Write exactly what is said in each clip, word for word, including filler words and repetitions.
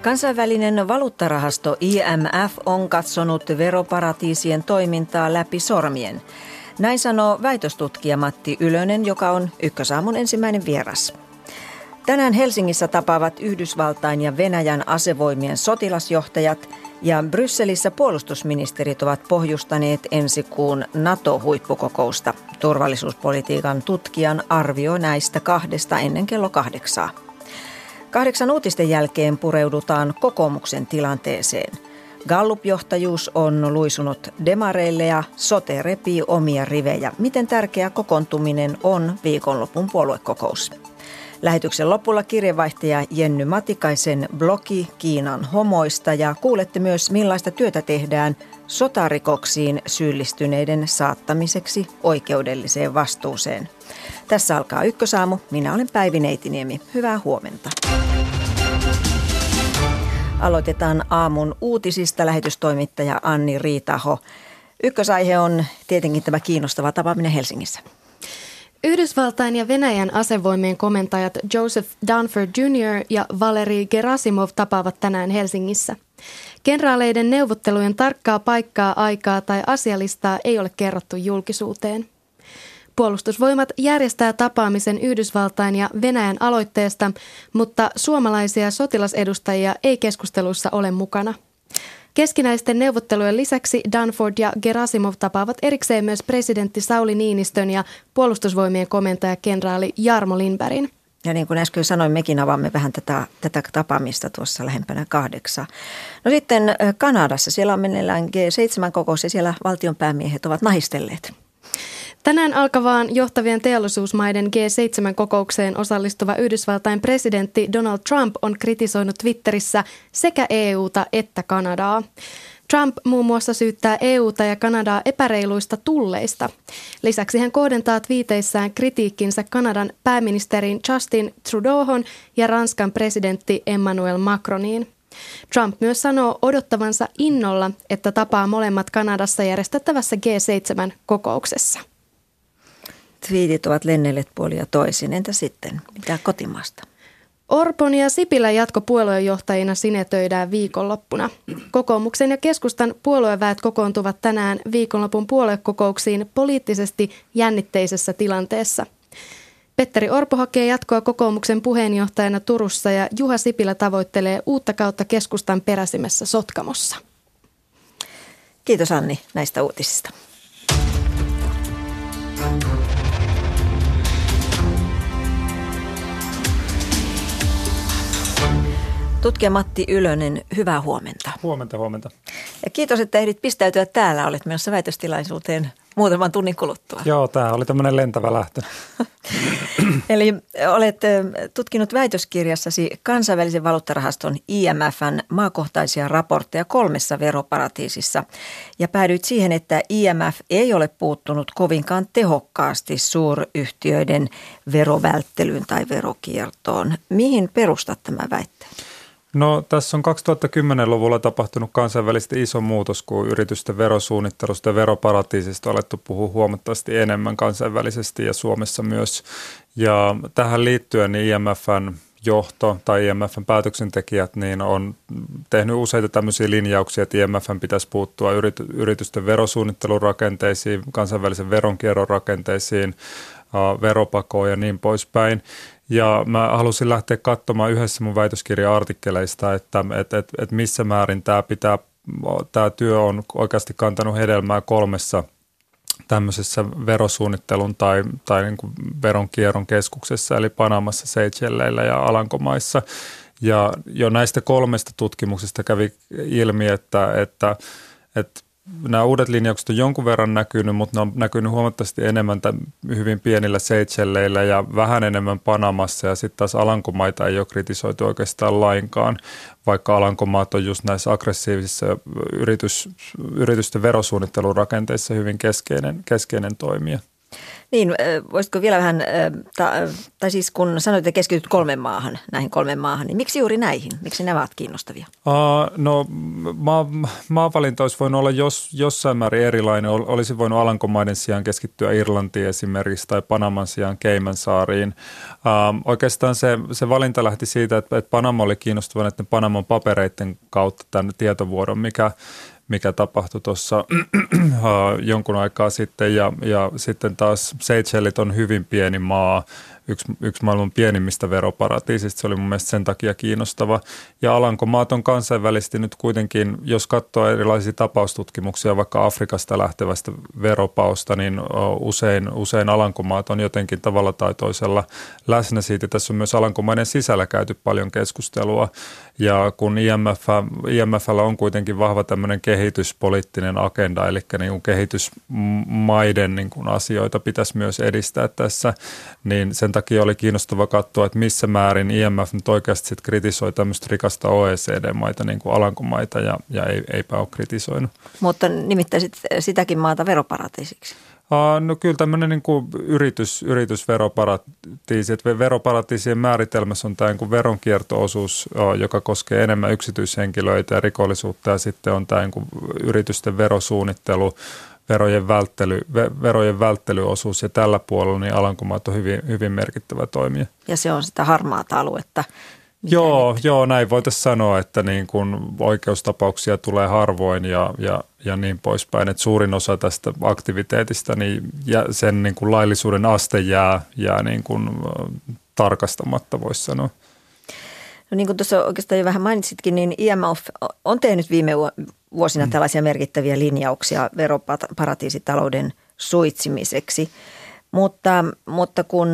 Kansainvälinen valuuttarahasto I M F on katsonut veroparatiisien toimintaa läpi sormien. Näin sanoo väitöstutkija Matti Ylönen, joka on Ykkösaamun ensimmäinen vieras. Tänään Helsingissä tapaavat Yhdysvaltain ja Venäjän asevoimien sotilasjohtajat ja Brysselissä puolustusministerit ovat pohjustaneet ensi kuun NATO-huippukokousta. Turvallisuuspolitiikan tutkijan arvio näistä kahdesta ennen kello kahdeksaa. Kahdeksan uutisten jälkeen pureudutaan kokoomuksen tilanteeseen. Gallup-johtajuus on luisunut demareille ja sote repii omia rivejä. Miten tärkeä kokoontuminen on viikonlopun puoluekokous? Lähetyksen lopulla kirjeenvaihtaja Jenny Matikaisen blogi Kiinan homoista ja kuulette myös millaista työtä tehdään sotarikoksiin syyllistyneiden saattamiseksi oikeudelliseen vastuuseen. Tässä alkaa Ykkösaamu. Minä olen Päivi Neitiniemi. Hyvää huomenta. Aloitetaan aamun uutisista. Lähetystoimittaja Anni Riitaho. Ykkösaihe on tietenkin tämä kiinnostava tapaaminen Helsingissä. Yhdysvaltain ja Venäjän asevoimien komentajat Joseph Dunford junior ja Valeri Gerasimov tapaavat tänään Helsingissä. Kenraaleiden neuvottelujen tarkkaa paikkaa, aikaa tai asialistaa ei ole kerrottu julkisuuteen. Puolustusvoimat järjestää tapaamisen Yhdysvaltain ja Venäjän aloitteesta, mutta suomalaisia sotilasedustajia ei keskusteluissa ole mukana. Keskinäisten neuvottelujen lisäksi Dunford ja Gerasimov tapaavat erikseen myös presidentti Sauli Niinistön ja puolustusvoimien komentaja kenraali Jarmo Lindbergin. Ja niin kuin äsken sanoin, mekin avaamme vähän tätä, tätä tapaamista tuossa lähempänä kahdeksaa. No sitten Kanadassa, siellä on meneillään G seitsemän kokous ja siellä valtionpäämiehet ovat nahistelleet. Tänään alkavaan johtavien teollisuusmaiden G seitsemän kokoukseen osallistuva Yhdysvaltain presidentti Donald Trump on kritisoinut Twitterissä sekä E U:ta että Kanadaa. Trump muun muassa syyttää E U:ta ja Kanadaa epäreiluista tulleista. Lisäksi hän kohdentaa twiiteissään kritiikkinsä Kanadan pääministerin Justin Trudeauhon ja Ranskan presidentti Emmanuel Macroniin. Trump myös sanoo odottavansa innolla, että tapaa molemmat Kanadassa järjestettävässä G seitsemän kokouksessa. Twiitit ovat lennelleet puolin ja toisin. Entä sitten? Mitä kotimaasta? Orpon ja Sipilän jatkopuoluejohtajina sinetöidään viikonloppuna. Kokoomuksen ja keskustan puolueväet kokoontuvat tänään viikonlopun puoluekokouksiin poliittisesti jännitteisessä tilanteessa. Petteri Orpo hakee jatkoa kokoomuksen puheenjohtajana Turussa ja Juha Sipilä tavoittelee uutta kautta keskustan peräsimessä Sotkamossa. Kiitos Anni näistä uutisista. Tutkija Matti Ylönen, hyvää huomenta. Huomenta, huomenta. Ja kiitos, että ehdit pistäytyä täällä. Olet menossa väitöstilaisuuteen muutaman tunnin kuluttua. Joo, tämä oli tämmöinen lentävä lähtö. Eli olet tutkinut väitöskirjassasi kansainvälisen valuuttarahaston I M F:n maakohtaisia raportteja kolmessa veroparatiisissa. Ja päädyit siihen, että I M F ei ole puuttunut kovinkaan tehokkaasti suuryhtiöiden verovälttelyyn tai verokiertoon. Mihin perustat tämän väitteen? No tässä on kaksituhattakymmenluvulla tapahtunut kansainvälisesti iso muutos, kun yritysten verosuunnittelusta ja veroparatiisista on alettu puhua huomattavasti enemmän kansainvälisesti ja Suomessa myös. Ja tähän liittyen niin I M F:n johto tai I M F:n päätöksentekijät niin on tehnyt useita tämmöisiä linjauksia, että I M F:n pitäisi puuttua yritysten verosuunnittelun rakenteisiin, kansainvälisen veronkierron rakenteisiin, veropakoon ja niin poispäin. Ja mä halusin lähteä katsomaan yhdessä mun väitöskirja-artikkeleista, että et, et, et missä määrin tämä pitää, tämä työ on oikeasti kantanut hedelmää kolmessa tämmöisessä verosuunnittelun tai, tai niin kuin veronkierron keskuksessa, eli Panamassa, Seychelleillä ja Alankomaissa. Ja jo näistä kolmesta tutkimuksesta kävi ilmi, että, että, että nämä uudet linjaukset on jonkun verran näkynyt, mutta ne on näkynyt huomattavasti enemmän hyvin pienillä Seychelleillä ja vähän enemmän Panamassa. Ja sitten taas Alankomaita ei ole kritisoitu oikeastaan lainkaan, vaikka Alankomaat on just näissä aggressiivisissa yritys, yritysten verosuunnittelun rakenteissa hyvin keskeinen, keskeinen toimija. Niin, voisitko vielä vähän, tai siis kun sanoit, että keskityt kolmen maahan, näihin kolmen maahan, niin miksi juuri näihin? Miksi nämä ovat kiinnostavia? Uh, no maa, maavalinta olisi voinut olla jos, jossain määrin erilainen. Olisi voinut Alankomaiden sijaan keskittyä Irlantiin esimerkiksi tai Panaman sijaan Caymansaariin. Uh, oikeastaan se, se valinta lähti siitä, että, että Panama oli kiinnostava näiden Panaman papereiden kautta tämän tietovuodon, mikä mikä tapahtui tuossa jonkun aikaa sitten ja, ja sitten taas Seychellit on hyvin pieni maa, yksi, yksi maailman pienimmistä veroparatiisista, se oli mun mielestä sen takia kiinnostava. Ja Alankomaat on kansainvälisesti nyt kuitenkin, jos katsoo erilaisia tapaustutkimuksia vaikka Afrikasta lähtevästä veropausta, niin usein, usein Alankomaat on jotenkin tavalla tai toisella läsnä siitä. Tässä on myös Alankomaiden sisällä käyty paljon keskustelua ja kun I M F, I M F:llä on kuitenkin vahva tämmöinen kehityspoliittinen agenda, eli niin kuin kehitysmaiden niin kuin asioita pitäisi myös edistää tässä, niin sen takia oli kiinnostava katsoa, että missä määrin I M F nyt oikeasti sit kritisoi tämmöistä rikasta O E C D-maita, niin kuin Alankomaita, ja, ja ei, eipä ole kritisoinut. Mutta nimittäisit sitäkin maata veroparatiisiksi? No kyllä tämmöinen niin kuin yritys, yritysveroparatiisi, että veroparatiisien määritelmässä on tämä niin kuin veronkierto-osuus, joka koskee enemmän yksityishenkilöitä ja rikollisuutta, ja sitten on tämä niin kuin yritysten verosuunnittelu, verojen, välttely, verojen välttelyosuus, ja tällä puolella niin Alankomaat on hyvin, hyvin merkittävä toimija. Ja se on sitä harmaata aluetta. Joo, joo, näin voitaisiin sanoa, että niin kun oikeustapauksia tulee harvoin ja, ja, ja niin poispäin, että suurin osa tästä aktiviteetista niin, ja sen niin kun laillisuuden aste jää, jää niin kun, tarkastamatta, voisi sanoa. No niin kuin tuossa oikeastaan jo vähän mainitsitkin, niin I M F on tehnyt viime vuosina tällaisia merkittäviä linjauksia veroparatiisitalouden suitsimiseksi, mutta, mutta kun...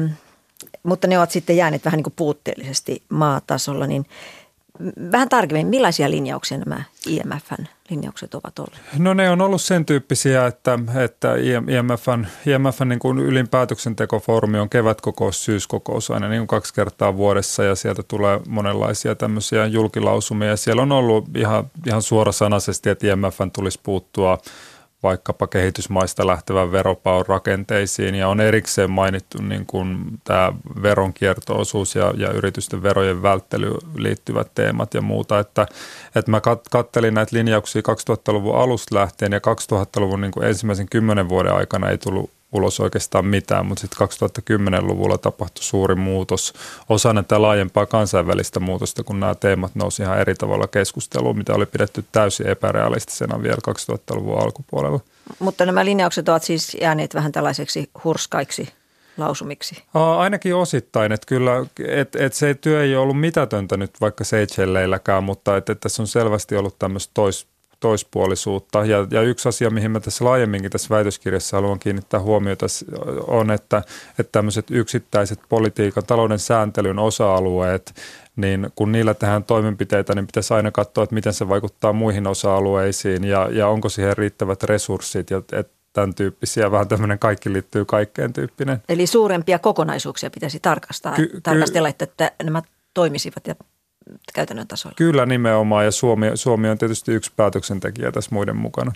Mutta ne ovat sitten jääneet vähän niin kuin puutteellisesti maatasolla, niin vähän tarkemmin, millaisia linjauksia nämä I M F:n linjaukset ovat olleet? No ne on ollut sen tyyppisiä, että, että I M F:n, I M F:n niin kuin ylin päätöksentekofoorumi on kevätkokous, syyskokous aina niin kuin kaksi kertaa vuodessa ja sieltä tulee monenlaisia tämmöisiä julkilausumia. Siellä on ollut ihan, ihan suorasanaisesti, että I M F:n tulisi puuttua vaikkapa kehitysmaista lähtevän veropaon rakenteisiin ja on erikseen mainittu niin kuin tämä veronkierto-osuus ja, ja yritysten verojen välttelyyn liittyvät teemat ja muuta, että, että mä kat, kattelin näitä linjauksia kaksituhattaluvun alusta lähtien ja kaksituhattaluvun niin kuin ensimmäisen kymmenen vuoden aikana ei tullut ulos oikeastaan mitään, mutta sitten kaksituhattakymmenluvulla tapahtui suuri muutos osana tätä laajempaa kansainvälistä muutosta, kun nämä teemat nousi ihan eri tavalla keskusteluun, mitä oli pidetty täysin epärealistisena vielä kaksituhattaluvun alkupuolella. Mutta nämä linjaukset ovat siis jääneet vähän tällaiseksi hurskaiksi lausumiksi? Ainakin osittain, että kyllä, että et se työ ei ole ollut mitätöntä nyt vaikka Seychelleilläkään, mutta että et tässä on selvästi ollut tämmöistä tois toispuolisuutta. Ja, ja yksi asia, mihin mä tässä laajemminkin tässä väitöskirjassa haluan kiinnittää huomiota, on, että, että tämmöiset yksittäiset politiikan, talouden sääntelyn osa-alueet, niin kun niillä tehdään toimenpiteitä, niin pitäisi aina katsoa, että miten se vaikuttaa muihin osa-alueisiin ja, ja onko siihen riittävät resurssit ja että tämän tyyppisiä, vähän tämmöinen kaikki liittyy kaikkeen tyyppinen. Eli suurempia kokonaisuuksia pitäisi tarkastaa, ky- tarkastella, että, että nämä toimisivat ja käytännön tasolla. Kyllä nimenomaan ja Suomi, Suomi on tietysti yksi päätöksentekijä tässä muiden mukana.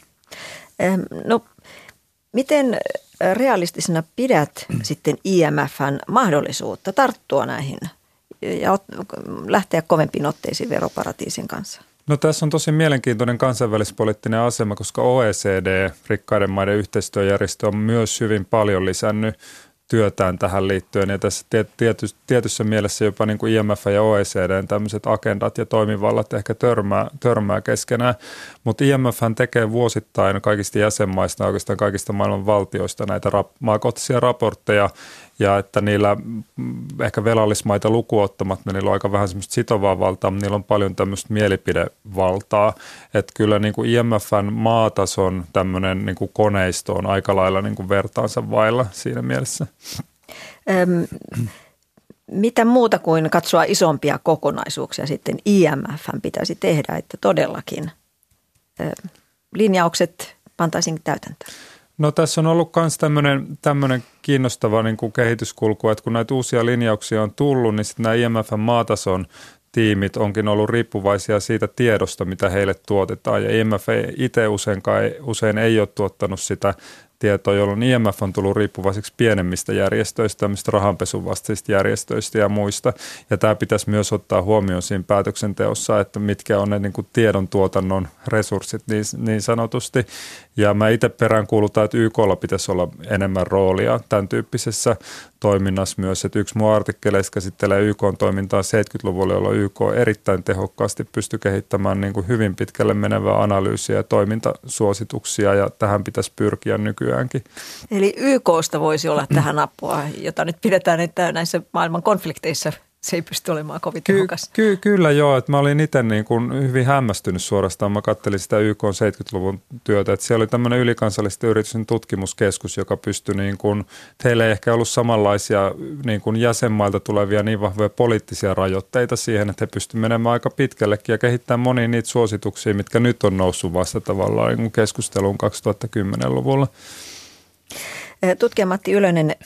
No miten realistisena pidät sitten I M F:n mahdollisuutta tarttua näihin ja lähteä kovempiin otteisiin veroparatiisin kanssa? No tässä on tosi mielenkiintoinen kansainvälispoliittinen asema, koska O E C D, rikkaiden maiden yhteistyöjärjestö, on myös hyvin paljon lisännyt työtään tähän liittyen ja tässä tiety, tietyssä mielessä jopa niin kuin I M F ja O E C D:n tämmöiset agendat ja toimivallat ehkä törmää, törmää keskenään, mutta I M F tekee vuosittain kaikista jäsenmaista, oikeastaan kaikista maailman valtioista näitä rap, maakohtaisia raportteja ja että niillä ehkä velallismaita lukuottamatta, niillä on aika vähän semmoista sitovaa valtaa, mutta niillä on paljon tämmöistä mielipidevaltaa, että kyllä niin kuin I M F:n maatason tämmöinen niin kuin koneisto on aika lailla niin kuin vertaansa vailla siinä mielessä. Öm, mitä muuta kuin katsoa isompia kokonaisuuksia sitten I M F:n pitäisi tehdä, että todellakin ö, linjaukset pantaisiin täytäntöön? No tässä on ollut myös tämmöinen, tämmöinen kiinnostava niin kuin kehityskulku, että kun näitä uusia linjauksia on tullut, niin sitten nämä I M F:n maatason tiimit onkin ollut riippuvaisia siitä tiedosta, mitä heille tuotetaan. Ja I M F itse useinkaan, usein ei ole tuottanut sitä tietoa, jolloin I M F on tullut riippuvaiseksi pienemmistä järjestöistä, tämmöistä rahanpesun vastaisista järjestöistä ja muista. Ja tämä pitäisi myös ottaa huomioon siinä päätöksenteossa, että mitkä on ne niin kuin tiedon tuotannon resurssit niin, niin sanotusti. Ja mä itse peräänkuulutan, että Y K:lla pitäisi olla enemmän roolia tämän tyyppisessä toiminnassa myös. Että yksi mun artikkeleista käsittelee Y K:n toimintaa seitsemänkymmentäluvulla, jolloin Y K erittäin tehokkaasti pystyi kehittämään niin kuin hyvin pitkälle menevää analyysiä ja toimintasuosituksia, ja tähän pitäisi pyrkiä nykyäänkin. Eli Y K:sta voisi olla tähän apua, jota nyt pidetään, että näissä maailman konflikteissa se ei pysty olemaan kovin tehokas. Ky- ky- kyllä joo, että mä olin itse niin kuin hyvin hämmästynyt suorastaan. Mä katselin sitä Y K:n seitsemänkymmentäluvun työtä, että siellä oli tämmöinen ylikansallisten yritysten tutkimuskeskus, joka pystyi niin kuin, heillä ei ehkä ollut samanlaisia niin kuin jäsenmailta tulevia niin vahvoja poliittisia rajoitteita siihen, että he pystyivät menemään aika pitkällekin ja kehittämään monia niitä suosituksia, mitkä nyt on noussut vasta tavallaan niin kuin keskusteluun kaksituhattakymmenluvulla. Tutkija Matti Ylönen,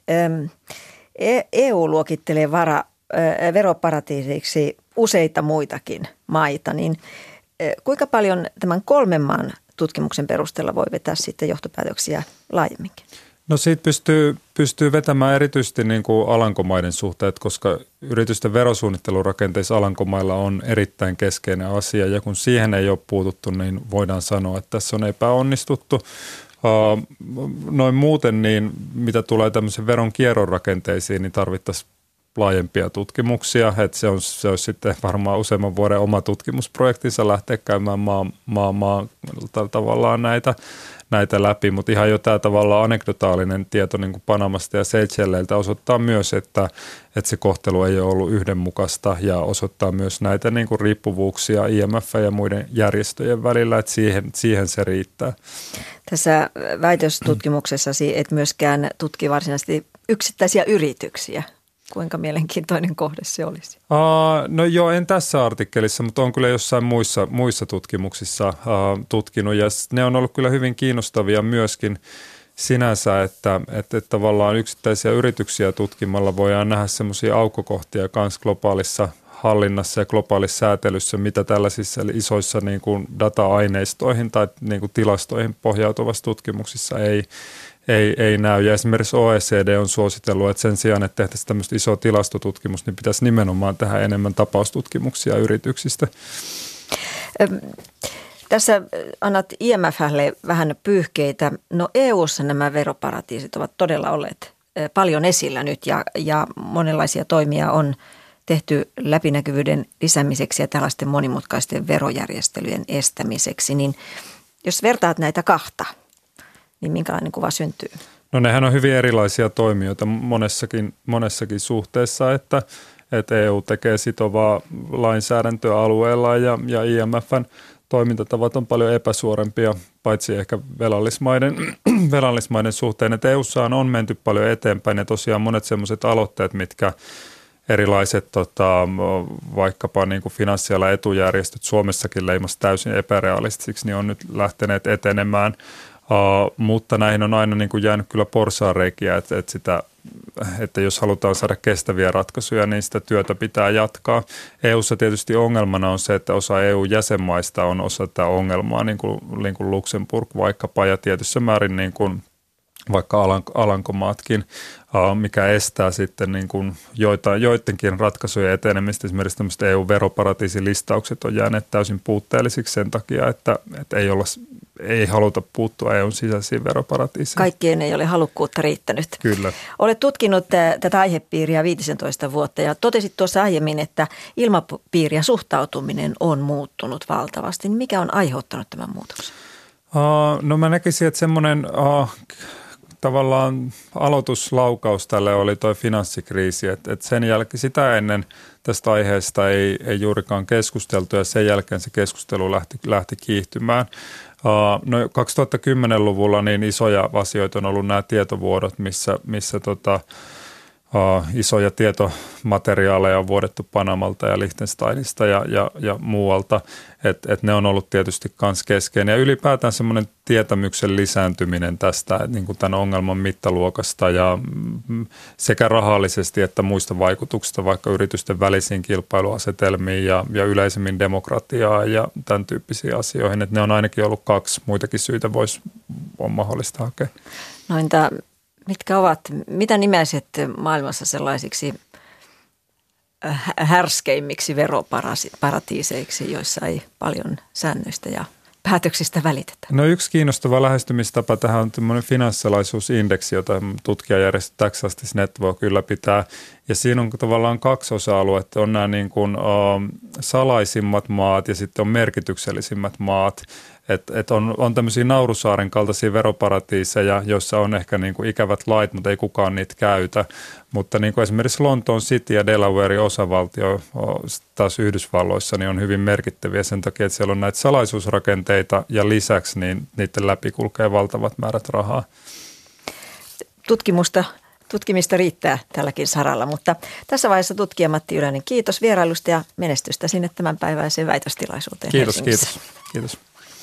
E U luokittelee vara veroparatiisiksi useita muitakin maita, niin kuinka paljon tämän kolmen maan tutkimuksen perusteella voi vetää sitten johtopäätöksiä laajemminkin? No siitä pystyy, pystyy vetämään erityisesti niin kuin Alankomaiden suhteet, koska yritysten verosuunnittelurakenteissa Alankomailla on erittäin keskeinen asia, ja kun siihen ei ole puututtu, niin voidaan sanoa, että tässä on epäonnistuttu. Noin muuten, niin mitä tulee tämmöisen veron kierron rakenteisiin, niin tarvittaisiin laajempia tutkimuksia, että se on, se on sitten varmaan useamman vuoden oma tutkimusprojektinsa lähteä käymään maa, maa, maa tavallaan näitä, näitä läpi, mutta ihan jo tämä tavallaan anekdotaalinen tieto niin kuin Panamasta ja Seychelleiltä osoittaa myös, että, että se kohtelu ei ole ollut yhdenmukaista, ja osoittaa myös näitä niin kuin riippuvuuksia I M F ja muiden järjestöjen välillä, että siihen, siihen se riittää. Tässä väitöstutkimuksessasi et myöskään tutki varsinaisesti yksittäisiä yrityksiä. Kuinka mielenkiintoinen kohde se olisi? Uh, no joo, en tässä artikkelissa, mutta on kyllä jossain muissa, muissa tutkimuksissa uh, tutkinut, ja ne on ollut kyllä hyvin kiinnostavia myöskin sinänsä, että, että, että tavallaan yksittäisiä yrityksiä tutkimalla voidaan nähdä semmoisia aukkokohtia myös globaalissa hallinnassa ja globaalissa säätelyssä, mitä tällaisissa isoissa niin kuin data-aineistoihin tai niin kuin tilastoihin pohjautuvassa tutkimuksissa ei Ei, ei näy. Ja esimerkiksi O E C D on suositellut, että sen sijaan, että tehtäisiin tämmöistä isoa tilastotutkimusta, niin pitäisi nimenomaan tehdä enemmän tapaustutkimuksia yrityksistä. Tässä annat I M F:lle vähän pyyhkeitä. No E U:ssa nämä veroparatiisit ovat todella olleet paljon esillä nyt, ja, ja monenlaisia toimia on tehty läpinäkyvyyden lisäämiseksi ja tällaisten monimutkaisten verojärjestelyjen estämiseksi. Niin jos vertaat näitä kahta, niin minkälainen kuva syntyy? No nehän on hyvin erilaisia toimijoita monessakin, monessakin suhteessa, että, että E U tekee sitovaa lainsäädäntöä alueella, ja, ja I M F:n toimintatavat on paljon epäsuorempia, paitsi ehkä velallismaiden, velallismaiden suhteen. Että E U:ssa on menty paljon eteenpäin, ja tosiaan monet sellaiset aloitteet, mitkä erilaiset tota, vaikkapa niin kuin finanssialan etujärjestöt Suomessakin leimasi täysin epärealistisiksi, niin on nyt lähteneet etenemään. Uh, mutta näihin on aina niin kuin jäänyt kyllä porsaanreikiä, että, että, sitä, että jos halutaan saada kestäviä ratkaisuja, niin sitä työtä pitää jatkaa. E U:ssa tietysti ongelmana on se, että osa E U-jäsenmaista on osa tätä ongelmaa, niin kuin, niin kuin Luxemburg vaikkapa, ja tietyssä määrin niin kuin vaikka Alankomaatkin, mikä estää sitten niin kuin joita, joidenkin ratkaisujen etenemistä. Esimerkiksi tämmöiset E U-veroparatiisilistaukset on jääneet täysin puutteellisiksi sen takia, että, että ei, olla, ei haluta puuttua E U:n sisäisiin veroparatiisiin. Kaikkien ei ole halukkuutta riittänyt. Kyllä. Olet tutkinut tätä aihepiiriä viisitoista vuotta, ja totesit tuossa aiemmin, että ilmapiiri ja suhtautuminen on muuttunut valtavasti. Mikä on aiheuttanut tämän muutoksen? Uh, no mä näkisin, että semmoinen Uh, tavallaan aloituslaukaus tälle oli toi finanssikriisi, että et sen jälkeen sitä ennen tästä aiheesta ei, ei juurikaan keskusteltu, ja sen jälkeen se keskustelu lähti, lähti kiihtymään. Uh, no kaksituhattakymmenluvulla niin isoja asioita on ollut nämä tietovuodot, missä, missä tota, uh, isoja tietomateriaaleja on vuodettu Panamalta ja Liechtensteinista ja, ja, ja muualta, että et ne on ollut tietysti myös keskeinen. Ja ylipäätään semmoinen tietämyksen lisääntyminen tästä niin kuin tämän ongelman mittaluokasta ja sekä rahallisesti että muista vaikutuksista, vaikka yritysten välisiin kilpailuasetelmiin ja, ja yleisemmin demokratiaa ja tämän tyyppisiin asioihin. Että ne on ainakin ollut kaksi, muitakin syitä voisi on mahdollista hakea. No entä mitkä ovat, mitä nimesit maailmassa sellaisiksi härskeimmiksi veroparatiiseiksi, joissa ei paljon säännöistä ja päätöksistä välitetä? No yksi kiinnostava lähestymistapa tähän on tämmöinen finanssialaisuusindeksi, jota tutkijajärjestö Tax Network ylläpitää. Ja siinä on tavallaan kaksi osa-aluetta. On nämä niin kuin, uh, salaisimmat maat ja sitten on merkityksellisimmät maat. Että et on, on tämmöisiä Naurusaaren kaltaisia veroparatiiseja, joissa on ehkä niin kuin ikävät lait, mutta ei kukaan niitä käytä. Mutta niin kuin esimerkiksi Lontoon City ja Delaware osavaltio taas Yhdysvalloissa niin on hyvin merkittäviä sen takia, että siellä on näitä salaisuusrakenteita ja lisäksi niin niiden läpi kulkee valtavat määrät rahaa. Tutkimusta, tutkimista riittää tälläkin saralla, mutta tässä vaiheessa tutkija Matti Ylönen, kiitos vierailusta ja menestystä sinne tämänpäiväiseen väitöstilaisuuteen. Kiitos, kiitos, kiitos.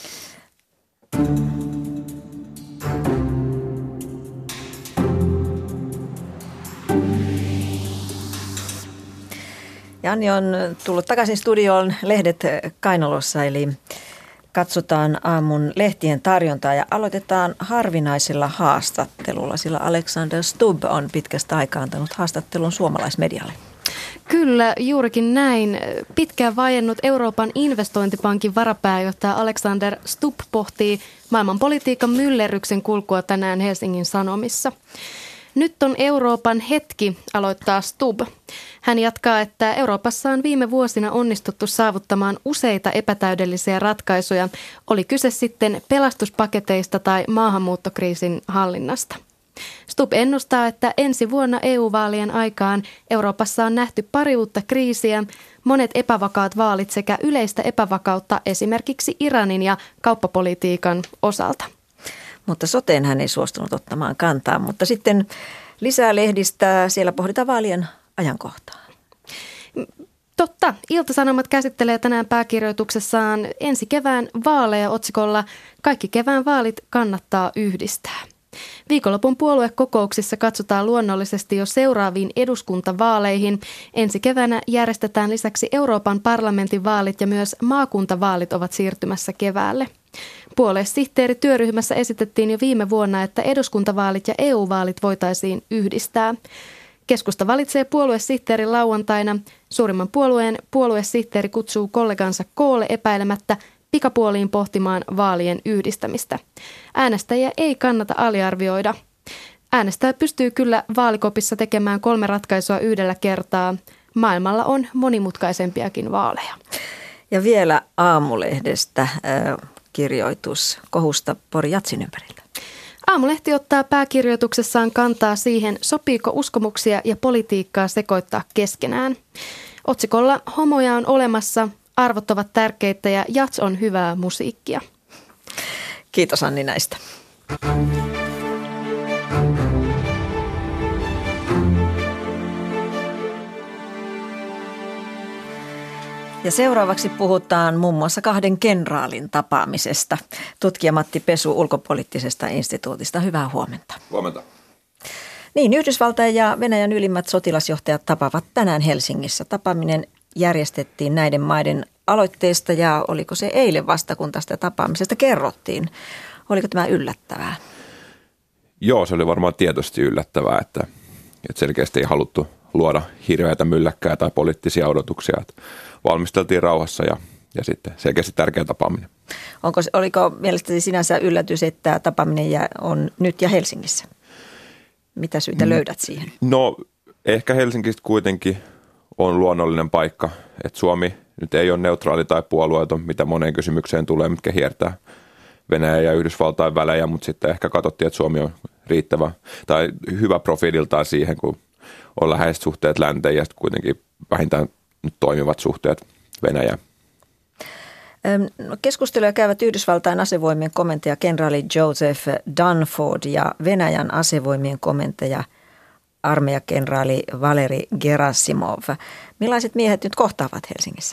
Janni on tullut takaisin studioon lehdet kainalossa, eli katsotaan aamun lehtien tarjontaa ja aloitetaan harvinaisella haastattelulla, sillä Alexander Stubb on pitkästä aikaa antanut haastattelun suomalaismedialle. Kyllä, juurikin näin. Pitkään vaiennut Euroopan investointipankin varapääjohtaja Alexander Stubb pohtii maailmanpolitiikan myllerryksen kulkua tänään Helsingin Sanomissa. Nyt on Euroopan hetki, aloittaa Stubb. Hän jatkaa, että Euroopassa on viime vuosina onnistuttu saavuttamaan useita epätäydellisiä ratkaisuja, oli kyse sitten pelastuspaketeista tai maahanmuuttokriisin hallinnasta. Stubb ennustaa, että ensi vuonna E U-vaalien aikaan Euroopassa on nähty pari uutta kriisiä, monet epävakaat vaalit sekä yleistä epävakautta esimerkiksi Iranin ja kauppapolitiikan osalta. Mutta soteen hän ei suostunut ottamaan kantaa, mutta sitten lisää lehdistä, siellä pohditaan vaalien ajankohtaa. Totta. Ilta-Sanomat käsittelee tänään pääkirjoituksessaan ensi kevään vaaleja otsikolla "Kaikki kevään vaalit kannattaa yhdistää". Viikonlopun puoluekokouksissa katsotaan luonnollisesti jo seuraaviin eduskuntavaaleihin. Ensi keväänä järjestetään lisäksi Euroopan parlamentin vaalit ja myös maakuntavaalit ovat siirtymässä keväälle. Puoluesihteerityöryhmässä esitettiin jo viime vuonna, että eduskuntavaalit ja E U-vaalit voitaisiin yhdistää. Keskusta valitsee puoluesihteerin lauantaina. Suurimman puolueen puoluesihteeri kutsuu kollegansa koolle epäilemättä pikapuoliin pohtimaan vaalien yhdistämistä. Äänestäjiä ei kannata aliarvioida. Äänestäjä pystyy kyllä vaalikopissa tekemään kolme ratkaisua yhdellä kertaa. Maailmalla on monimutkaisempiakin vaaleja. Ja vielä Aamulehdestä äh, kirjoitus kohusta Pori Jatsin ympärillä. Aamulehti ottaa pääkirjoituksessaan kantaa siihen, sopiiko uskomuksia ja politiikkaa sekoittaa keskenään. Otsikolla "Homoja on olemassa, arvot ovat tärkeitä ja jats on hyvää musiikkia". Kiitos Anni näistä. Ja seuraavaksi puhutaan muun muassa kahden kenraalin tapaamisesta. Tutkija Matti Pesu ulkopoliittisesta instituutista. Hyvää huomenta. Huomenta. Niin, Yhdysvaltain ja Venäjän ylimmät sotilasjohtajat tapaavat tänään Helsingissä. Tapaaminen järjestettiin näiden maiden aloitteesta ja oliko se eilen vasta, kun tästä tapaamisesta kerrottiin? Oliko tämä yllättävää? Joo, se oli varmaan tietoisesti yllättävää, että, että selkeästi ei haluttu luoda hirveätä mylläkkää tai poliittisia odotuksia. Että valmisteltiin rauhassa ja, ja sitten selkeästi tärkeä tapaaminen. Onko, oliko mielestäsi sinänsä yllätys, että tapaaminen on nyt ja Helsingissä? Mitä syytä löydät siihen? No ehkä Helsingistä kuitenkin on luonnollinen paikka, että Suomi nyt ei ole neutraali tai puolueeton, mitä moneen kysymykseen tulee, mitkä hiertää Venäjä ja Yhdysvaltain välejä, mutta sitten ehkä katsottiin, että Suomi on riittävä tai hyvä profiililtaan siihen, kun on läheiset suhteet länteen ja kuitenkin vähintään nyt toimivat suhteet Venäjään. Keskusteluja käyvät Yhdysvaltain asevoimien komentaja kenraali Joseph Dunford ja Venäjän asevoimien komentaja armeijakenraali Valeri Gerasimov. Millaiset miehet nyt kohtaavat Helsingissä?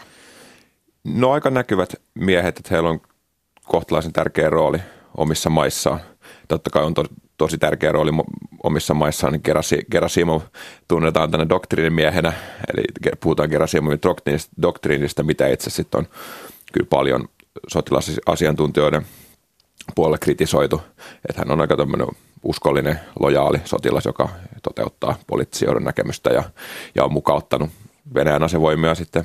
No aika näkyvät miehet, että heillä on kohtalaisen tärkeä rooli omissa maissaan. Totta kai on to, tosi tärkeä rooli omissa maissaan, niin Gerasimov tunnetaan tänne doktriinimiehenä, eli puhutaan Gerasimovin doktriinista, mitä itse sitten on kyllä paljon sotilasasiantuntijoiden puolella kritisoitu, että hän on aika tämmöinen uskollinen, lojaali sotilas, joka toteuttaa poliittisen näkemystä ja, ja on mukauttanut Venäjän asevoimia sitten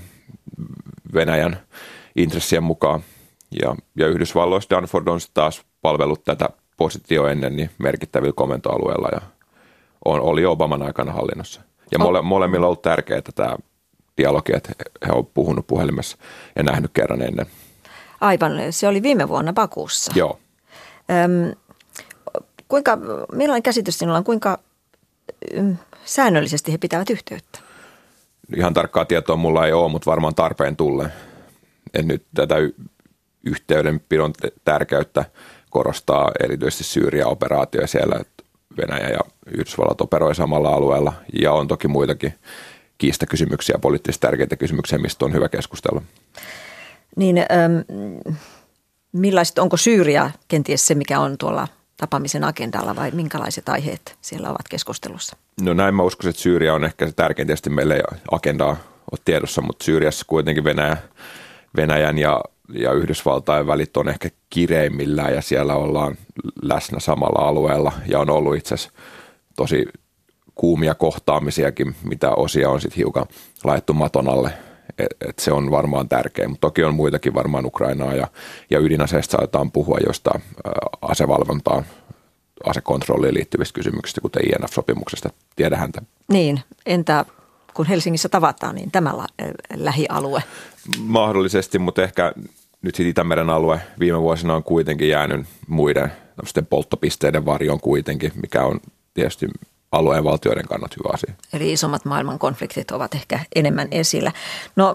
Venäjän intressien mukaan. Ja, ja Yhdysvalloissa Danford on taas palvellut tätä positioa ennen niin merkittävillä komentoalueilla ja on, oli Obaman aikana hallinnossa. Ja mole, molemmilla on ollut tärkeää tämä dialogi, että he ovat puhunut puhelimessa ja nähnyt kerran ennen. Aivan, se oli viime vuonna Bakussa. Joo. Öm, kuinka, millainen käsitys sinulla on, kuinka ym, säännöllisesti he pitävät yhteyttä? Ihan tarkkaa tietoa mulla ei ole, mutta varmaan tarpeen tulleen. En nyt tätä y- yhteydenpidon tärkeyttä korostaa erityisesti Syyria-operaatioja siellä, että Venäjä ja Yhdysvallat operoi samalla alueella ja on toki muitakin kiistakysymyksiä, poliittisesti tärkeitä kysymyksiä, mistä on hyvä keskustella. Niin, ähm, millaiset, onko Syyria kenties se, mikä on tuolla tapaamisen agendalla vai minkälaiset aiheet siellä ovat keskustelussa? No näin mä uskon, että Syyria on ehkä se tärkein, tietysti meillä ei agendaa ole tiedossa, mutta Syyriassa kuitenkin Venäjä, Venäjän ja, ja Yhdysvaltain välit on ehkä kireimmillään ja siellä ollaan läsnä samalla alueella ja on ollut itse asiassa tosi kuumia kohtaamisiakin, mitä osia on sitten hiukan laitettu maton alle. Et se on varmaan tärkeä, mutta toki on muitakin varmaan Ukrainaa ja, ja ydinaseista saatetaan puhua jostain asevalvontaan, asekontrolliin liittyvistä kysymyksistä, kuten I N F-sopimuksesta. Tiedä häntä. Niin, entä kun Helsingissä tavataan, niin tämä lähialue? Mahdollisesti, mutta ehkä nyt sitten Itämeren alue viime vuosina on kuitenkin jäänyt muiden polttopisteiden varjoon kuitenkin, mikä on tietysti alueen valtioiden kannat hyvä asia. Eli isommat maailman konfliktit ovat ehkä enemmän esillä. No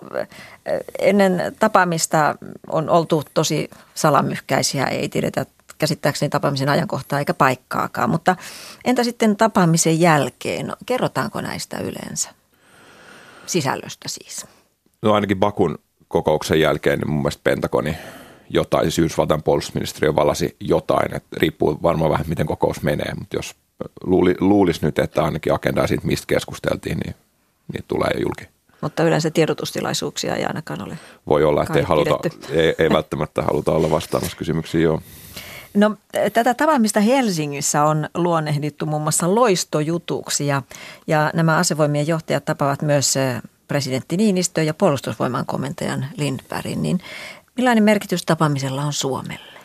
ennen tapaamista on oltu tosi salamyhkäisiä, ei tiedetä käsittääkseni tapaamisen ajankohtaa eikä paikkaakaan, mutta entä sitten tapaamisen jälkeen? Kerrotaanko näistä yleensä? Sisällöstä siis. No ainakin Bakun kokouksen jälkeen niin mun mielestä Pentagoni jotain, siis Yhdysvaltain puolustusministeriö valasi jotain, että riippuu varmaan vähän miten kokous menee, mutta jos luuli, luulisi nyt, että ainakin agendaa siitä, mistä keskusteltiin, niin, niin tulee jo julki. Mutta yleensä tiedotustilaisuuksia ei ainakaan ole. Voi olla, että ei, haluta, ei, ei välttämättä haluta olla vastaamassa kysymyksiin, joo. No tätä tapaamista Helsingissä on luonnehdittu muun muassa loistojutuksi ja, ja nämä asevoimien johtajat tapaavat myös presidentti Niinistö ja puolustusvoiman komentajan Lindbergin. Niin millainen merkitys tapaamisella on Suomelle?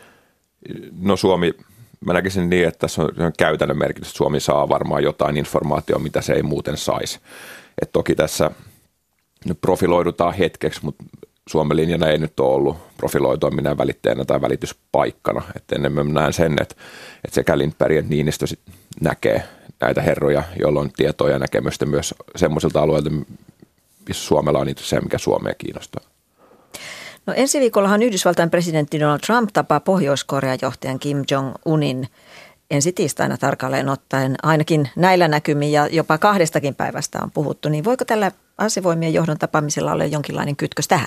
No Suomi, mä näkisin niin, että tässä on käytännön merkitys, että Suomi saa varmaan jotain informaatiota, mitä se ei muuten saisi. Et toki tässä nyt profiloidutaan hetkeksi, mutta Suomen linjana ei nyt ole ollut profiloitua minä välitteenä tai välityspaikkana. Että ennen mä näen sen, että, että sekä Lindberg että Niinistö näkee näitä herroja, joilla on tietoa ja näkemystä myös semmoisilta alueilta, missä Suomella on itse se, mikä Suomea kiinnostaa. No ensi viikollahan Yhdysvaltain presidentti Donald Trump tapaa Pohjois-Korean johtajan Kim Jong-unin ensi tiistaina tarkalleen ottaen. Ainakin näillä näkymin ja jopa kahdestakin päivästä on puhuttu. Niin voiko tällä asevoimien johdon tapaamisella olla jonkinlainen kytkös tähän?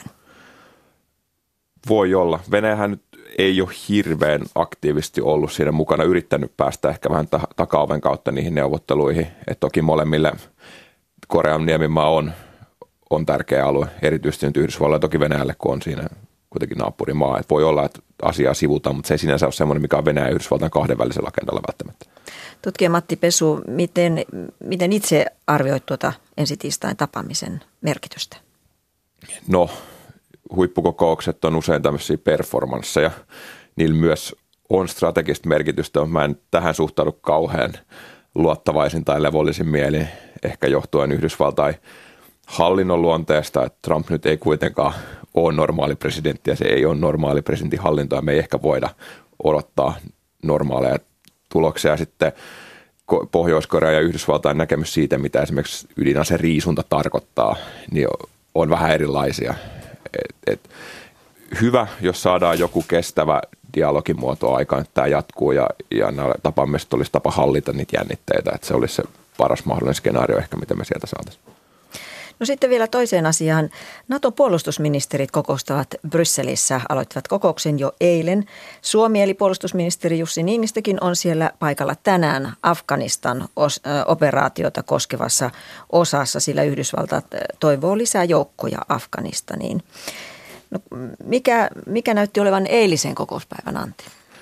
Voi olla. Venäjähän nyt ei ole hirveän aktiivisesti ollut siinä mukana, yrittänyt päästä ehkä vähän ta- takaoven kautta niihin neuvotteluihin. Et toki molemmille Korean niemimaa on, on tärkeä alue, erityisesti nyt Yhdysvalloilla, toki Venäjälle, kun on siinä kuitenkin naapurimaa. Et voi olla, että asiaa sivutaan, mutta se ei sinänsä ole semmoinen, mikä on Venäjä ja Yhdysvaltain kahdenvälisellä agendalla välttämättä. Tutkija Matti Pesu, miten, miten itse arvioit tuota ensi tiistain tapaamisen merkitystä? No, huippukokoukset on usein tämmöisiä performansseja. Niillä myös on strategista merkitystä. Mä en tähän suhtaudu kauhean luottavaisin tai levollisin mielin, ehkä johtuen Yhdysvaltain hallinnon luonteesta, että Trump nyt ei kuitenkaan ole normaali presidentti ja se ei ole normaali presidentin hallinto ja me ei ehkä voida odottaa normaaleja tuloksia. Sitten Pohjois-Korea ja Yhdysvaltain näkemys siitä, mitä esimerkiksi ydinaseen riisunta tarkoittaa, niin on vähän erilaisia. Et, et, hyvä, jos saadaan joku kestävä dialogimuoto aikaan, että tämä jatkuu ja, ja nämä tapaamiset olisi tapa hallita niitä jännitteitä, että se olisi se paras mahdollinen skenaario ehkä, mitä me sieltä saataisiin. No sitten vielä toiseen asiaan. Naton puolustusministerit kokoustavat Brysselissä, aloittivat kokouksen jo eilen. Suomi eli puolustusministeri Jussi Niinistökin on siellä paikalla tänään Afganistan operaatiota koskevassa osassa, sillä Yhdysvaltat toivoo lisää joukkoja Afganistaniin. No, mikä, mikä näytti olevan eilisen kokouspäivän anti?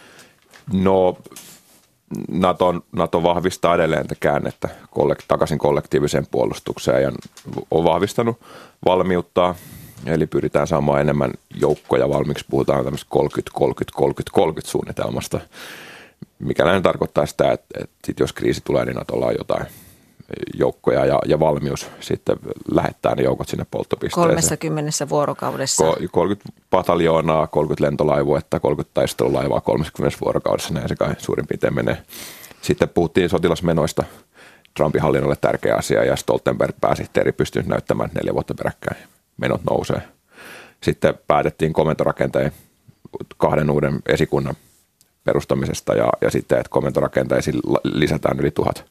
No Nato, Nato vahvistaa edelleen käännettä takaisin kollektiiviseen puolustukseen ja on vahvistanut valmiutta, eli pyritään saamaan enemmän joukkoja valmiiksi. Puhutaan tämmöistä kolmekymmentä kolmekymmentä kolmekymmentä kolmekymmentä suunnitelmasta, mikä näin tarkoittaa sitä, että, että sit jos kriisi tulee, niin Natolla on jotain joukkoja ja, ja valmius sitten lähettää ne joukot sinne polttopisteeseen. kolmekymmentä vuorokaudessa. kolmekymmentä pataljoonaa, kolmekymmentä lentolaivuetta, kolmekymmentä taistelulaivaa kolmekymmentä vuorokaudessa, näin se kai suurin piirtein menee. Sitten puhuttiin sotilasmenoista, Trumpin hallinnolle tärkeä asia, ja Stoltenberg pääsihteeri pystynyt näyttämään, että neljä vuotta peräkkäin menot nousee. Sitten päätettiin komentorakenteen kahden uuden esikunnan perustamisesta, ja, ja sitten, että komentorakenteisiin lisätään yli tuhat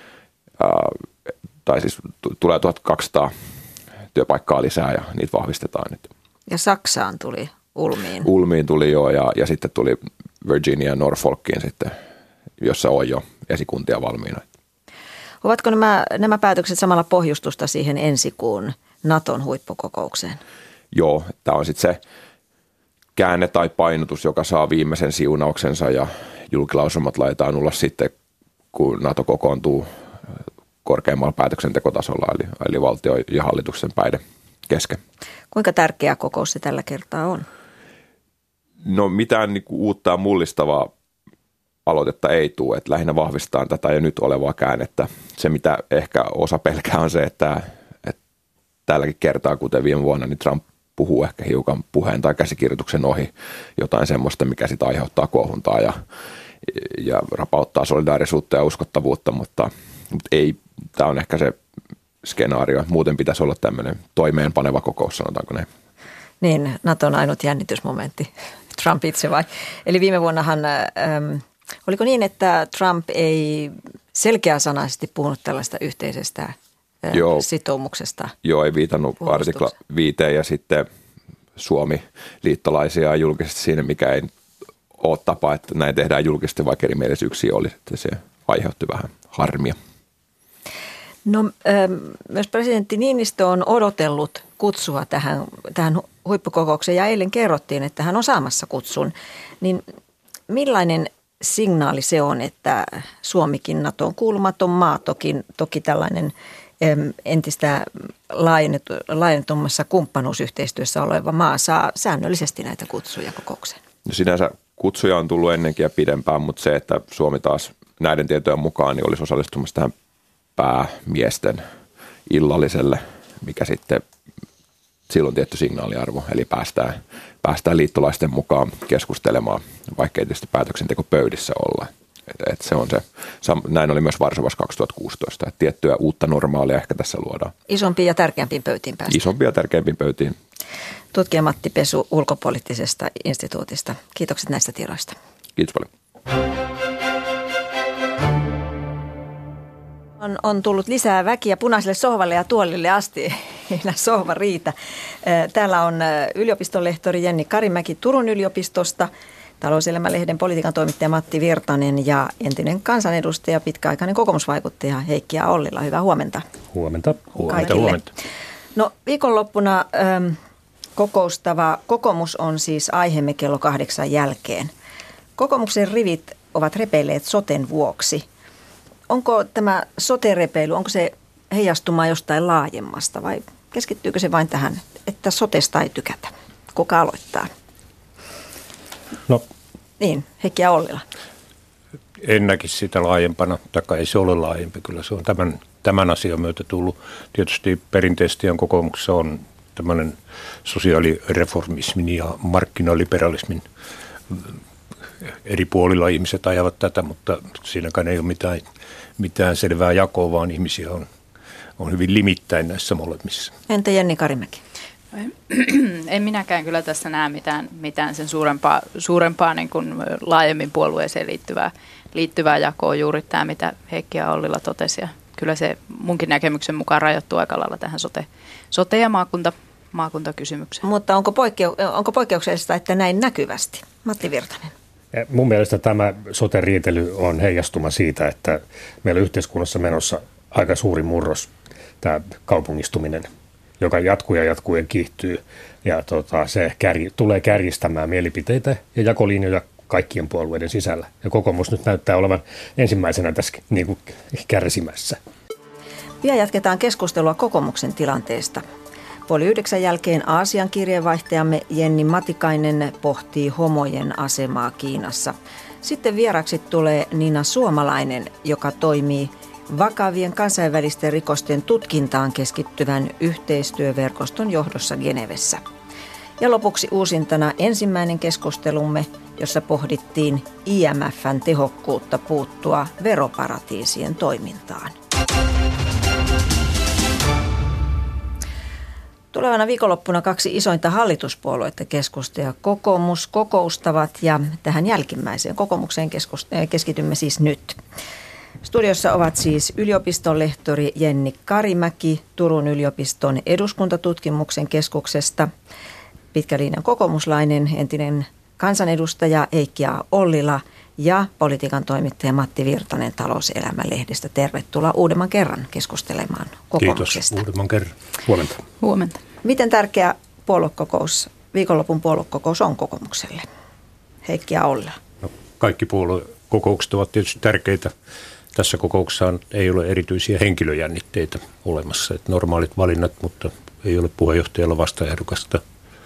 Uh, tai siis t- tulee tuhatkaksisataa työpaikkaa lisää ja niitä vahvistetaan nyt. Ja Saksaan tuli Ulmiin. Ulmiin tuli jo ja, ja sitten tuli Virginia ja Norfolkiin sitten, jossa on jo esikuntia valmiina. Ovatko nämä, nämä päätökset samalla pohjustusta siihen ensi kuun Naton huippukokoukseen? Joo, tämä on sitten se käänne tai painotus, joka saa viimeisen siunauksensa ja julkilausumat laitetaan ulos sitten, kun Nato kokoontuu korkeammalla päätöksentekotasolla, eli, eli valtio- ja hallituksen päiden kesken. Kuinka tärkeä kokous se tällä kertaa on? No mitään niin kuin uutta ja mullistavaa aloitetta ei tule, että lähinnä vahvistetaan tätä jo nyt olevaa käännettä. Se, mitä ehkä osa pelkää, on se, että, että tälläkin kertaa, kuten viime vuonna, niin Trump puhuu ehkä hiukan puheen tai käsikirjoituksen ohi jotain semmoista, mikä sitä aiheuttaa kuohuntaa ja, ja rapauttaa solidaarisuutta ja uskottavuutta, mutta, mutta ei, tämä on ehkä se skenaario. Muuten pitäisi olla tämmöinen toimeenpaneva kokous, sanotaanko näin. Niin, Naton ainut jännitysmomentti, Trump itse vai? Eli viime vuonnahan, ähm, oliko niin, että Trump ei selkeäsanaisesti puhunut tällaista yhteisestä äh, Joo. sitoumuksesta? Joo, ei viitannut artikla viiteen ja sitten Suomi liittolaisia julkisesti siinä, mikä ei ole tapa, että näin tehdään julkisesti, vaikka erimielisyyksiä oli, että se aiheutti vähän harmia. No ähm, myös presidentti Niinistö on odotellut kutsua tähän, tähän huippukokoukseen ja eilen kerrottiin, että hän on saamassa kutsun. Niin millainen signaali se on, että Suomikin NATOon kuulumaton maa, toki, toki tällainen äm, entistä laajennetu, laajennetummassa kumppanuusyhteistyössä oleva maa saa säännöllisesti näitä kutsuja kokoukseen? No sinänsä kutsuja on tullut ennenkin ja pidempään, mutta se, että Suomi taas näiden tietojen mukaan niin olisi osallistumassa tähän päämiesten illalliselle, mikä sitten silloin tietty signaaliarvo, eli päästään, päästään liittolaisten mukaan keskustelemaan, vaikka ei tietysti päätöksentekopöydissä olla. Et, et se on se, näin oli myös Varsovassa kaksituhattakuusitoista, että tiettyä uutta normaalia ehkä tässä luodaan. Isompiin ja tärkeämpiin pöytiin päästään. Isompiin ja tärkeämpiin pöytiin. Tutkija Matti Pesu Ulkopoliittisesta instituutista. Kiitokset näistä tiedoista. Kiitos paljon. On, on tullut lisää väkiä punaiselle sohvalle ja tuolille asti, ei enää sohva riitä. Täällä on yliopistolehtori Jenni Karimäki Turun yliopistosta, Talouselämä-lehden politiikan toimittaja Matti Virtanen ja entinen kansanedustaja, pitkäaikainen kokoomusvaikuttaja Heikki A. Ollila. Hyvää huomenta. Huomenta. Huomenta, huomenta. No viikonloppuna ähm, kokoustava kokoomus on siis aiheemme kello kahdeksan jälkeen. Kokoomuksen rivit ovat repeilleet soten vuoksi. Onko tämä sote-repeily, onko se heijastumaa jostain laajemmasta vai keskittyykö se vain tähän, että sotesta ei tykätä? Kuka aloittaa? No, niin, Heikki A. Ollila. En näkisi sitä laajempana, taikka ei se ole laajempi. Kyllä se on tämän, tämän asian myötä tullut. Tietysti perinteisesti kokoomuksessa on tämmöinen sosiaalireformismin ja markkinaliberalismin eri puolilla ihmiset ajavat tätä, mutta siinäkään ei ole mitään, mitään selvää jakoa, vaan ihmisiä on, on hyvin limittäin näissä molemmissa. Entä Jenni Karimäki? En minäkään kyllä tässä näe mitään, mitään sen suurempaa, suurempaa niin kuin laajemmin puolueeseen liittyvää, liittyvää jakoa. Juuri tämä, mitä Heikki ja Ollila totesi. kyllä se munkin näkemyksen mukaan rajoittuu aika lailla tähän sote, sote- ja maakunta, maakuntakysymykseen. Mutta onko, poikkeu- onko poikkeuksellista, että näin näkyvästi? Matti Virtanen. Mun mielestä tämä sote-riitely on heijastuma siitä, että meillä on yhteiskunnassa menossa aika suuri murros, tämä kaupungistuminen, joka jatkuu ja jatkuu ja kiihtyy. Ja tota, se kärj- tulee kärjistämään mielipiteitä ja jakolinjoja kaikkien puolueiden sisällä. Ja kokoomus nyt näyttää olevan ensimmäisenä tässä niin kuin kärsimässä. Pian jatketaan keskustelua kokoomuksen tilanteesta. Puoli yhdeksän jälkeen Aasian kirjeenvaihtajamme Jenni Matikainen pohtii homojen asemaa Kiinassa. Sitten vieraksi tulee Nina Suomalainen, joka toimii vakavien kansainvälisten rikosten tutkintaan keskittyvän yhteistyöverkoston johdossa Genevessä. Ja lopuksi uusintana ensimmäinen keskustelumme, jossa pohdittiin I M F:n tehokkuutta puuttua veroparatiisien toimintaan. Tulevana viikonloppuna kaksi isointa hallituspuoluetta keskusta ja kokoomus kokoustavat ja tähän jälkimmäiseen kokoomukseen keskitymme siis nyt. Studiossa ovat siis yliopiston lehtori Jenni Karimäki Turun yliopiston eduskuntatutkimuksen keskuksesta, pitkälinjan kokoomuslainen entinen kansanedustaja Eikki A. Ollila ja politiikan toimittaja Matti Virtanen Talouselämä-lehdestä. Tervetuloa uudemman kerran keskustelemaan kokoomuksesta. Kiitos uudemman kerran. Huomenta. Huomenta. Miten tärkeä puoluekokous, viikonlopun puoluekokous on kokoomukselle? Heikki A. Ollila. No, kaikki puoluekokoukset ovat tietysti tärkeitä. Tässä kokouksessa ei ole erityisiä henkilöjännitteitä olemassa. Että normaalit valinnat, mutta ei ole puheenjohtajalla vastaehdokasta.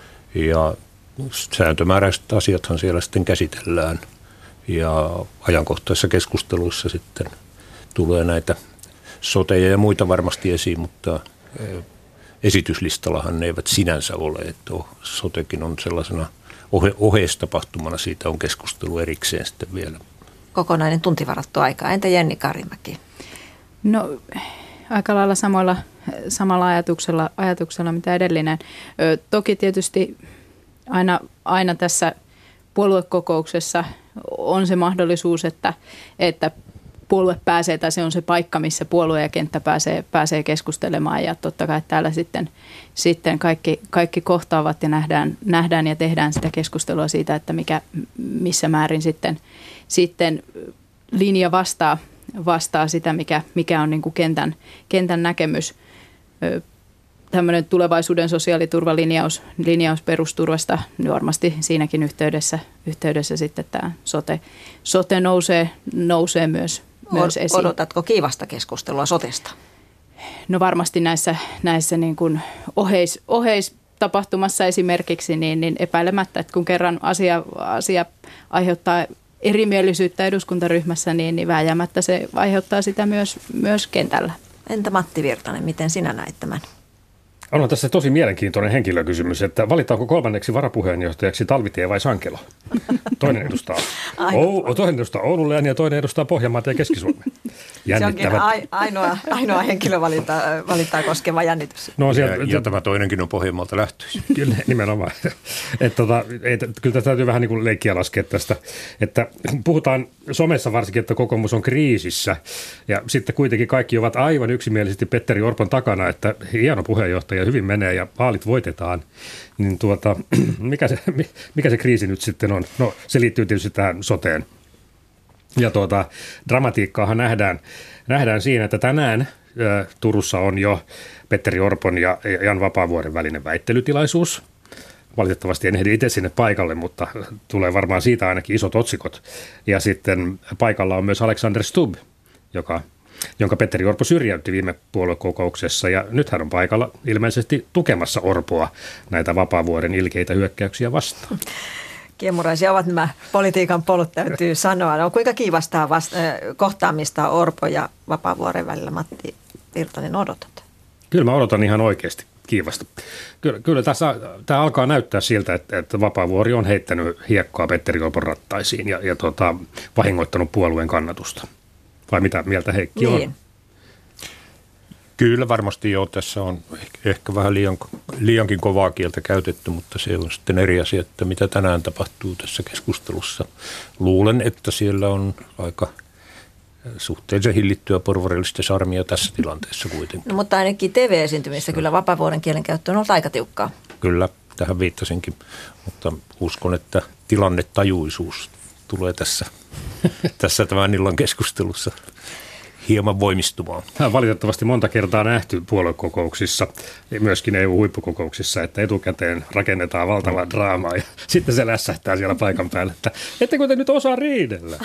Ja sääntömääräiset asiathan siellä sitten käsitellään. Ja ajankohtaisissa keskusteluissa sitten tulee näitä soteja ja muita varmasti esiin, mutta esityslistallahan ne eivät sinänsä ole. Että sotekin on sellaisena ohe- oheistapahtumana, siitä on keskustelu erikseen sitten vielä. Kokonainen tunti varattu aikaa. Entä Jenni Karimäki? No aika lailla samoilla, samalla ajatuksella, ajatuksella mitä edellinen. Ö, toki tietysti aina, aina tässä puoluekokouksessa on se mahdollisuus, että, että puolue pääsee, tai se on se paikka, missä puolue ja kenttä pääsee, pääsee keskustelemaan. Ja totta kai täällä sitten, sitten kaikki, kaikki kohtaavat ja nähdään, nähdään ja tehdään sitä keskustelua siitä, että mikä, missä määrin sitten, sitten linja vastaa, vastaa sitä, mikä, mikä on niin kuin kentän, kentän näkemys. Tämmöinen tulevaisuuden sosiaaliturvalinjaus linjaus perusturvasta, niin varmasti siinäkin yhteydessä, yhteydessä sitten tämä sote, sote nousee, nousee myös, myös esiin. Odotatko kiivasta keskustelua sotesta? No varmasti näissä, näissä niin kuin oheis, oheistapahtumassa esimerkiksi niin, niin epäilemättä, että kun kerran asia, asia aiheuttaa erimielisyyttä eduskuntaryhmässä, niin, niin vääjäämättä se aiheuttaa sitä myös, myös kentällä. Entä Matti Virtanen, miten sinä näet tämän? On tässä tosi mielenkiintoinen henkilökysymys, että valitaanko kolmanneksi varapuheenjohtajaksi Talvitie vai Sankelo? Toinen edustaa, Ou, toinen edustaa Oulun lääniä ja toinen edustaa Pohjanmaata ja Keski-Suomea. Se onkin ainoa, ainoa henkilövalintaa valintaa koskeva jännitys. No, sieltä, ja, ja tämä toinenkin on Pohjanmaalta lähtöisin. Kyllä, nimenomaan. Et, tota, et, kyllä tästä täytyy vähän niin kuin leikkiä laskea tästä. Että puhutaan somessa varsinkin, että kokoomus on kriisissä. Ja sitten kuitenkin kaikki ovat aivan yksimielisesti Petteri Orpon takana, että hieno puheenjohtaja, hyvin menee ja vaalit voitetaan. Niin tuota, mikä, se, mikä se kriisi nyt sitten on? No, se liittyy tietysti tähän soteen. Ja tuota, dramatiikkaahan nähdään, nähdään siinä, että tänään ä, Turussa on jo Petteri Orpon ja Jan Vapaavuoren välinen väittelytilaisuus. Valitettavasti en ehdi itse sinne paikalle, mutta tulee varmaan siitä ainakin isot otsikot. Ja sitten paikalla on myös Alexander Stubb, joka, jonka Petteri Orpo syrjäytti viime puoluekokouksessa. Ja nyt hän on paikalla ilmeisesti tukemassa Orpoa näitä Vapaavuoren ilkeitä hyökkäyksiä vastaan. Kiemuraisia ovat nämä politiikan polut, täytyy sanoa. No, kuinka kiivastaa vasta- kohtaamista Orpo ja Vapaavuoren välillä, Matti Virtanen, odotat? Kyllä mä odotan ihan oikeasti kiivasta. Kyllä, kyllä tässä, tämä alkaa näyttää siltä, että, että Vapaavuori on heittänyt hiekkaa Petteri Orpon rattaisiin ja, ja tota, vahingoittanut puolueen kannatusta. Vai mitä mieltä Heikki niin on? Kyllä varmasti joo, tässä on ehkä vähän liian, liiankin kovaa kieltä käytetty, mutta se on sitten eri asia, että mitä tänään tapahtuu tässä keskustelussa. Luulen, että siellä on aika suhteellisen hillittyä porvarillista charmia tässä tilanteessa kuitenkin. No, mutta ainakin T V-esiintymissä kyllä vapaavuoden kielenkäyttö on ollut aika tiukkaa. Kyllä, tähän viittasinkin, mutta uskon, että tilannetajuisuus tulee tässä, tässä tämän illan keskustelussa hieman voimistumaan. Tämä on valitettavasti monta kertaa nähty puoluekokouksissa, myöskin E U-huippukokouksissa, että etukäteen rakennetaan valtavaa draamaa ja sitten se lässähtää siellä paikan päällä, että ettekö te nyt osaa riidellä?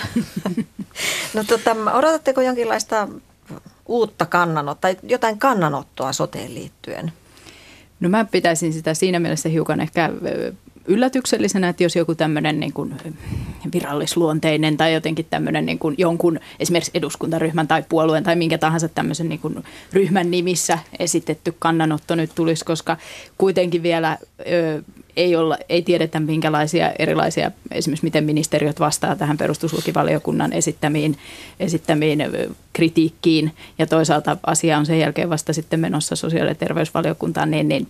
No tota, odotatteko jonkinlaista uutta kannanottoa tai jotain kannanottoa soteen liittyen? No mä pitäisin sitä siinä mielessä hiukan ehkä yllätyksellisenä, että jos joku tämmöinen niin kuin virallisluonteinen tai jotenkin tämmöinen niin kuin jonkun esimerkiksi eduskuntaryhmän tai puolueen tai minkä tahansa tämmöisen niin kuin ryhmän nimissä esitetty kannanotto nyt tulisi, koska kuitenkin vielä ö, ei, olla, ei tiedetä minkälaisia erilaisia, esimerkiksi miten ministeriöt vastaa tähän perustuslakivaliokunnan esittämiin, esittämiin kritiikkiin ja toisaalta asia on sen jälkeen vasta sitten menossa sosiaali- ja terveysvaliokuntaan, niin, niin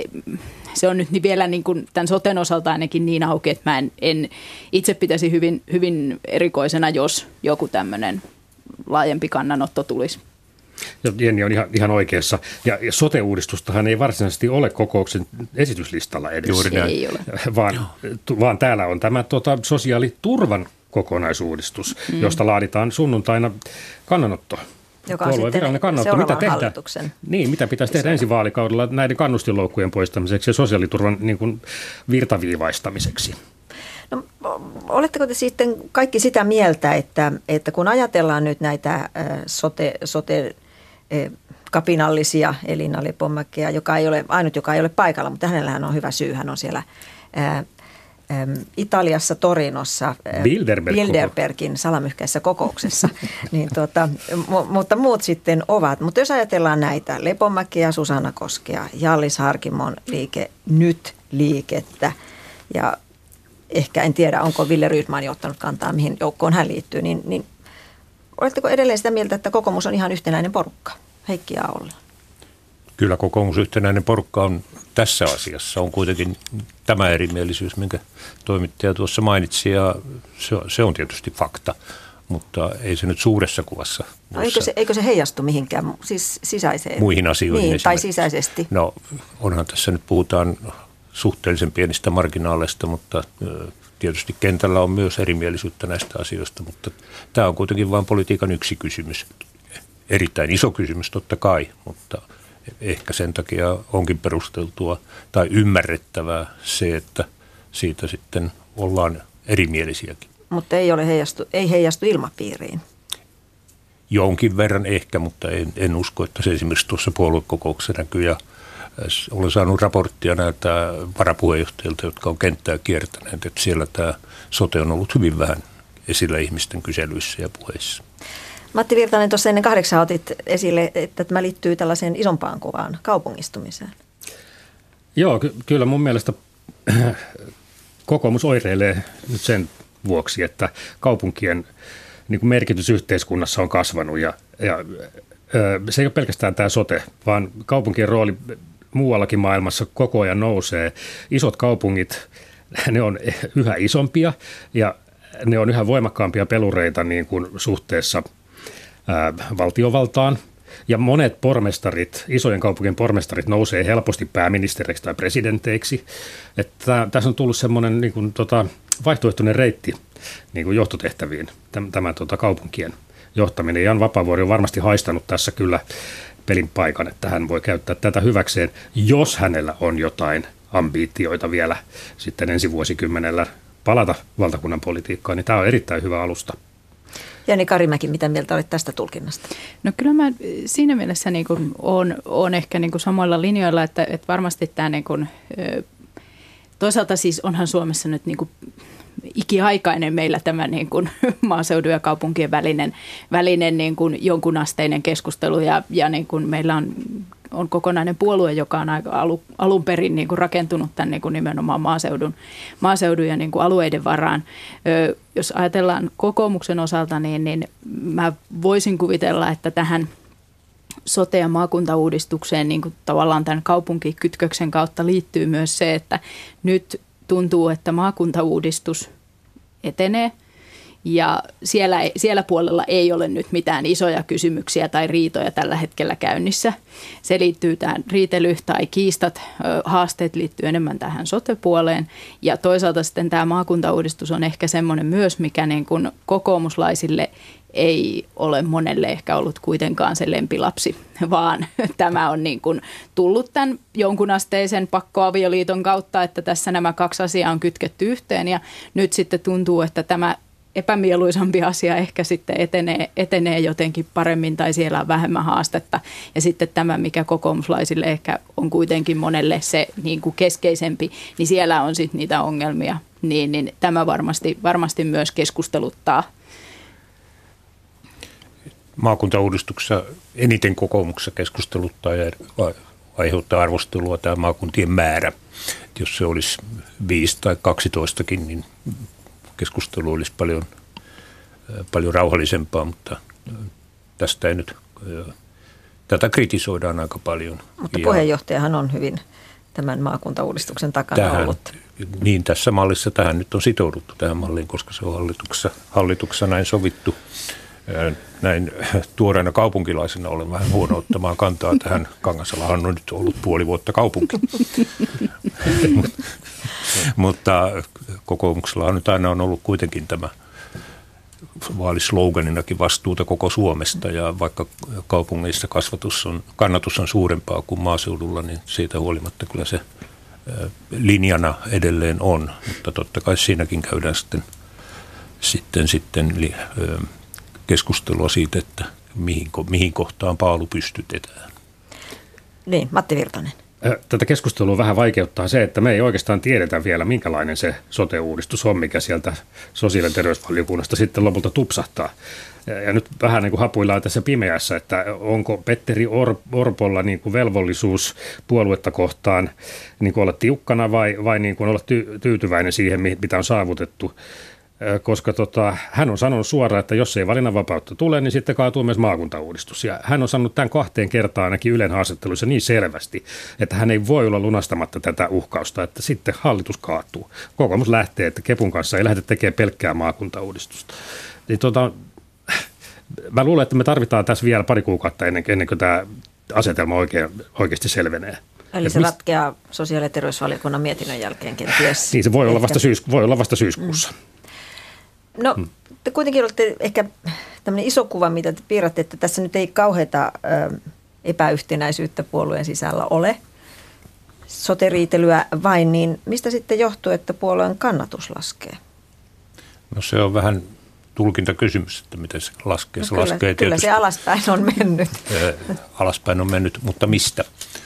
se on nyt vielä niin kuin tämän soten osalta ainakin niin auki, että mä en, en itse pitäisi hyvin, hyvin erikoisena, jos joku tämmöinen laajempi kannanotto tulisi. Ja Jenni on ihan, ihan oikeassa. Ja, ja sote-uudistustahan ei varsinaisesti ole kokouksen esityslistalla edes. Juuri näin. Ei ole. Vaan, tu, vaan täällä on tämä tota, sosiaaliturvan kokonaisuudistus, mm. josta laaditaan sunnuntaina kannanotto. Joka on sitten seuraavan mitä hallituksen. Niin, mitä pitäisi tehdä ensi vaalikaudella näiden kannustinloukkujen poistamiseksi ja sosiaaliturvan niin kuin virtaviivaistamiseksi? No, oletteko te sitten kaikki sitä mieltä, että, että kun ajatellaan nyt näitä sote, sote kapinallisia Elina Lepomäkeä, joka ei ole ainut, joka ei ole paikalla, mutta hänellähän on hyvä syy, hän on siellä ää, Italiassa, Torinossa, Bilderberg Bilderbergin salamyhkäisessä kokouksessa, niin tuota, m- mutta muut sitten ovat. Mutta jos ajatellaan näitä, Lepomäkeä, Susanna Koskea, Hjallis Harkimon liike, nyt liikettä ja ehkä en tiedä, onko Ville Rydman ottanut kantaa, mihin joukkoon hän liittyy, niin, niin oletteko edelleen sitä mieltä, että kokoomus on ihan yhtenäinen porukka, Heikki ja Aolla? Kyllä kokoomus yhtenäinen porukka on tässä asiassa. On kuitenkin tämä erimielisyys, minkä toimittaja tuossa mainitsi, ja se, se on tietysti fakta, mutta ei se nyt suuressa kuvassa. No, eikö, se, eikö se heijastu mihinkään, siis sisäiseen? Muihin asioihin niin, tai sisäisesti? No onhan tässä nyt puhutaan suhteellisen pienistä marginaaleista, mutta tietysti kentällä on myös erimielisyyttä näistä asioista, mutta tämä on kuitenkin vain politiikan yksi kysymys. Erittäin iso kysymys totta kai, mutta ehkä sen takia onkin perusteltua tai ymmärrettävää se, että siitä sitten ollaan erimielisiäkin. Mutta ei ole heijastu, ei heijastu ilmapiiriin. Jonkin verran ehkä, mutta en, en usko, että se esimerkiksi tuossa puoluekokouksessa näkyy. Ja olen saanut raporttia näiltä varapuheenjohtajilta, jotka on kenttää kiertäneet, että siellä tämä sote on ollut hyvin vähän esillä ihmisten kyselyissä ja puheissa. Matti Virtanen, tuossa ennen kahdeksan otit esille, että tämä liittyy tällaiseen isompaan kuvaan, kaupungistumiseen. Joo, ky- kyllä mun mielestä kokoomus oireilee nyt sen vuoksi, että kaupunkien niin kuin merkitys yhteiskunnassa on kasvanut ja, ja se ei ole pelkästään tämä sote, vaan kaupunkien rooli muuallakin maailmassa koko ajan nousee. Isot kaupungit, ne on yhä isompia ja ne on yhä voimakkaampia pelureita niin kuin suhteessa ää, valtiovaltaan. Ja monet pormestarit, isojen kaupunkien pormestarit nousee helposti pääministeriksi tai presidenteiksi. Että tässä on tullut semmoinen niin kuin, tota, vaihtoehtoinen reitti niin kuin johtotehtäviin, tämä, tämä tota, kaupunkien johtaminen. Jan Vapaavuori on varmasti haistanut tässä kyllä pelin paikan, että hän voi käyttää tätä hyväkseen, jos hänellä on jotain ambiitioita vielä sitten ensi vuosikymmenellä palata valtakunnan politiikkaan, niin tämä on erittäin hyvä alusta. Jani Karimäki, mitä mieltä olet tästä tulkinnasta? No kyllä mä siinä mielessä niin kuin olen, olen ehkä niin kuin samoilla linjoilla, että, että varmasti tämä niin kuin, toisaalta siis onhan Suomessa nyt niin kuin ikiaikainen meillä tämä niin kuin maaseudun ja kaupunkien välinen, välinen niin kuin jonkunasteinen keskustelu ja, ja niin kuin meillä on, on kokonainen puolue, joka on aika alu, alun perin niin kuin rakentunut tämän niin kuin nimenomaan maaseudun, maaseudun ja niin kuin alueiden varaan. Ö, jos ajatellaan kokoomuksen osalta, niin, niin mä voisin kuvitella, että tähän sote- ja maakuntauudistukseen niin kuin tavallaan tämän kaupunkikytköksen kautta liittyy myös se, että nyt tuntuu, että maakuntauudistus etenee Ja siellä, siellä puolella ei ole nyt mitään isoja kysymyksiä tai riitoja tällä hetkellä käynnissä. Se liittyy tähän riitely tai kiistat, haasteet liittyy enemmän tähän sote-puoleen. Ja toisaalta sitten tämä maakuntauudistus on ehkä semmoinen myös, mikä niin kuin kokoomuslaisille ei ole monelle ehkä ollut kuitenkaan se lempilapsi, vaan tämä on niin kuin tullut tämän jonkunasteisen pakkoavioliiton kautta, että tässä nämä kaksi asiaa on kytketty yhteen ja nyt sitten tuntuu, että tämä epämieluisampi asia ehkä sitten etenee, etenee jotenkin paremmin tai siellä on vähemmän haastetta. Ja sitten tämä, mikä kokoomuslaisille ehkä on kuitenkin monelle se niin kuin keskeisempi, niin siellä on sitten niitä ongelmia. Niin, niin tämä varmasti, varmasti myös keskusteluttaa. Maakuntauudistuksessa eniten kokoomuksessa keskusteluttaa ja aiheuttaa arvostelua tämä maakuntien määrä. Jos se olisi viisi tai kaksitoistakin, niin keskustelu olisi paljon, paljon rauhallisempaa, mutta tästä ei nyt, tätä kritisoidaan aika paljon. Mutta puheenjohtajahan on hyvin tämän maakuntauudistuksen takana tähän, ollut. Niin, tässä mallissa tähän nyt on sitouduttu tähän malliin, koska se on hallituksessa, hallituksessa näin sovittu. Näin tuoreena kaupunkilaisena olen vähän huono ottamaan kantaa tähän. Kangasalahan on nyt ollut puoli vuotta kaupunki. Mutta kokoomuksella on nyt aina on ollut kuitenkin tämä vaalisloganinakin vastuuta koko Suomesta. Ja vaikka kaupungeissa kasvatus on, kannatus on suurempaa kuin maaseudulla, niin siitä huolimatta kyllä se linjana edelleen on. Mutta totta kai siinäkin käydään sitten, sitten, sitten keskustelua siitä, että mihin, mihin kohtaan paalu pystytetään. Niin, Matti Virtanen. Tätä keskustelua vähän vaikeuttaa se, että me ei oikeastaan tiedetä vielä, minkälainen se sote-uudistus on, mikä sieltä sosiaali- ja terveysvaliokunnasta sitten lopulta tupsahtaa. Ja nyt vähän niin kuin hapuillaan tässä pimeässä, että onko Petteri Orpolla niin kuin velvollisuus puoluetta kohtaan niin kuin olla tiukkana vai, vai niin kuin olla ty- tyytyväinen siihen, mitä on saavutettu. Koska tota, hän on sanonut suoraan, että jos ei valinnanvapautta tule, niin sitten kaatuu myös maakuntauudistus. Ja hän on sanonut tämän kahteen kertaan ainakin Ylen haastatteluissa niin selvästi, että hän ei voi olla lunastamatta tätä uhkausta, että sitten hallitus kaatuu. Kokoomus lähtee, että Kepun kanssa ei lähdetä tekemään pelkkää maakuntauudistusta. Niin tota, mä luulen, että me tarvitaan tässä vielä pari kuukautta ennen, ennen kuin tämä asetelma oikein, oikeasti selvenee. Eli se ratkeaa sosiaali- ja terveysvaliokunnan mietinnön jälkeen kenties. Niin se voi olla vasta, syys, voi olla vasta syyskuussa. Mm. No, te kuitenkin olette ehkä tämmöinen iso kuva, mitä te piirrätte, että tässä nyt ei kauheata ö, epäyhtenäisyyttä puolueen sisällä ole. Sote-riitelyä vain, niin mistä sitten johtuu, että puolueen kannatus laskee? No se on vähän tulkintakysymys, että miten se laskee. No se kyllä, laskee kyllä se alaspäin on mennyt. Alaspäin on mennyt, mutta mistä?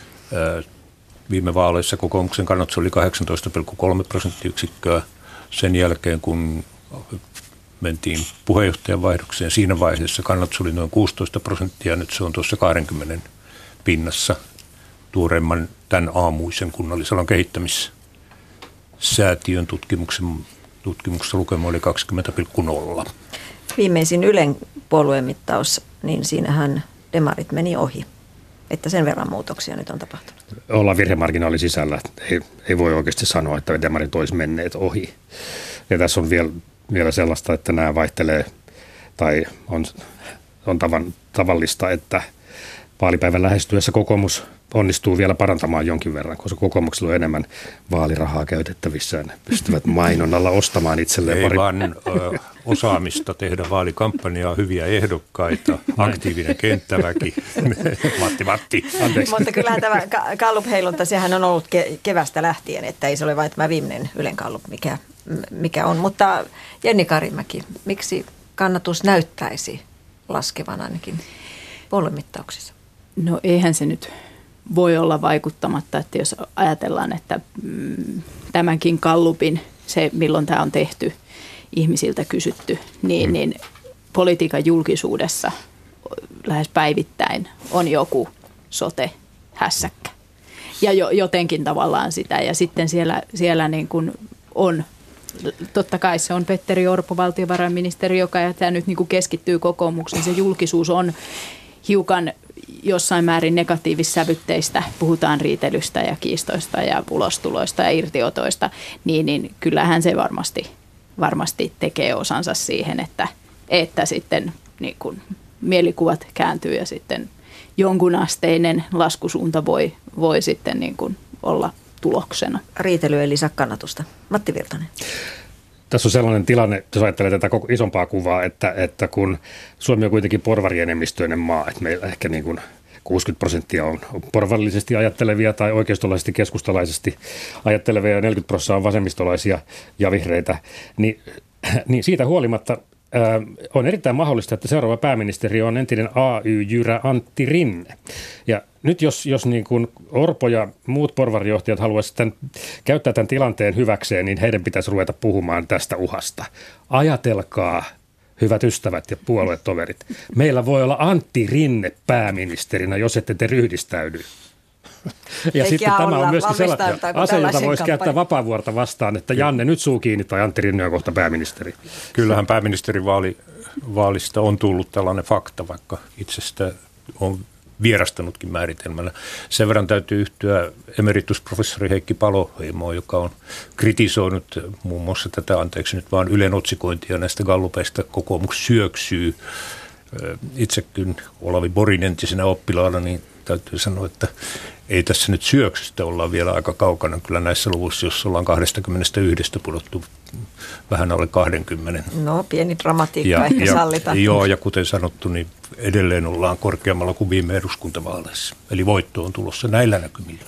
Viime vaaleissa kokoomuksen kannatus oli kahdeksantoista pilkku kolme prosenttiyksikköä. Sen jälkeen, kun mentiin puheenjohtajan vaihdokseen, siinä vaiheessa kannatus oli noin kuusitoista prosenttia, nyt se on tuossa kaksikymmentä pinnassa. Tuoreimman tämän aamuisen kunnallisalan kehittämissäätiön tutkimuksen, tutkimuksessa lukema oli kaksikymmentä pilkku nolla. Viimeisin Ylen puoluemittaus, niin siinähän demarit meni ohi. Että sen verran muutoksia nyt on tapahtunut. Ollaan virhemarginaali sisällä. Ei, ei voi oikeasti sanoa, että demarit olisi menneet ohi. Ja tässä on vielä, vielä sellaista, että nämä vaihtelee, tai on, on tavan, tavallista, että vaalipäivän lähestyessä kokoomus onnistuu vielä parantamaan jonkin verran, koska kokoomuksella on enemmän vaalirahaa käytettävissään. Ne pystyvät mainonnalla ostamaan itselleen. Ei pari... vaan ö, osaamista tehdä vaalikampanjaa, hyviä ehdokkaita, aktiivinen kenttäväki. Matti, Matti. Anteeksi. Mutta kyllähän tämä Gallup-heilunta, sehän on ollut ke- kevästä lähtien, että ei se ole vain tämä viimeinen Ylen Gallup, mikä, mikä on. Mutta Jenni Karimäki, miksi kannatus näyttäisi laskevan ainakin puoluemittauksissa? No eihän se nyt voi olla vaikuttamatta, että jos ajatellaan, että mm, tämänkin Gallupin, se milloin tämä on tehty, ihmisiltä kysytty, niin, mm. niin politiikan julkisuudessa lähes päivittäin on joku sote-hässäkkä. Ja jo, jotenkin tavallaan sitä. Ja sitten siellä, siellä niin kuin on, totta kai se on Petteri Orpo, valtiovarainministeri, joka ja nyt niin kuin keskittyy kokoomukseen. Se julkisuus on hiukan jossain määrin negatiivissävytteistä, puhutaan riitelystä ja kiistoista ja ulostuloista ja irtiotoista, niin, niin kyllähän se varmasti varmasti tekee osansa siihen, että, että sitten niin kuin mielikuvat kääntyy ja sitten jonkunasteinen laskusuunta voi, voi sitten niin kuin olla tuloksena. Riitely ei lisää kannatusta. Matti Virtanen. Tässä on sellainen tilanne, jos ajattelee tätä koko isompaa kuvaa, että, että kun Suomi on kuitenkin porvarienemmistöinen maa, että meillä ehkä niin kuin kuusikymmentä prosenttia on porvarillisesti ajattelevia tai oikeistolaisesti keskustalaisesti ajattelevia ja neljäkymmentä prosenttia on vasemmistolaisia ja vihreitä, niin, niin siitä huolimatta ää, on erittäin mahdollista, että seuraava pääministeri on entinen A Y-jyrä Antti Rinne. Ja nyt jos, jos niin kuin Orpo ja muut porvarijohtajat haluaisivat tämän, käyttää tämän tilanteen hyväkseen, niin heidän pitäisi ruveta puhumaan tästä uhasta. Ajatelkaa, hyvät ystävät ja puoluetoverit, meillä voi olla Antti Rinne pääministerinä, jos ette te ryhdistäydy. Ja Eikä sitten tämä on myöskin sellainen asia, jota voisi käyttää Vapaavuorta vastaan, että Janne, nyt suu kiinni tai Antti Rinne on kohta pääministeri. Kyllähän pääministerin vaali, vaalista on tullut tällainen fakta, vaikka itsestä on vierastanutkin määritelmällä. Sen verran täytyy yhtyä emeritusprofessori Heikki Paloheimoon, joka on kritisoinut muun muassa tätä, anteeksi nyt vaan Ylen otsikointia näistä gallupeista, kokoomus syöksyy. Itsekin Olavi Borin entisenä oppilaana, niin täytyy sanoa, että ei tässä nyt syöksystä olla vielä aika kaukana. Kyllä näissä luvuissa, jos ollaan kaksikymmentäyksi pudottu vähän alle kaksikymmentä. No, pieni dramatiikka ja, ehkä ja, sallitaan. Joo, ja kuten sanottu, niin edelleen ollaan korkeammalla kuin viime eduskuntavaaleissa. Eli voitto on tulossa näillä näkymillä.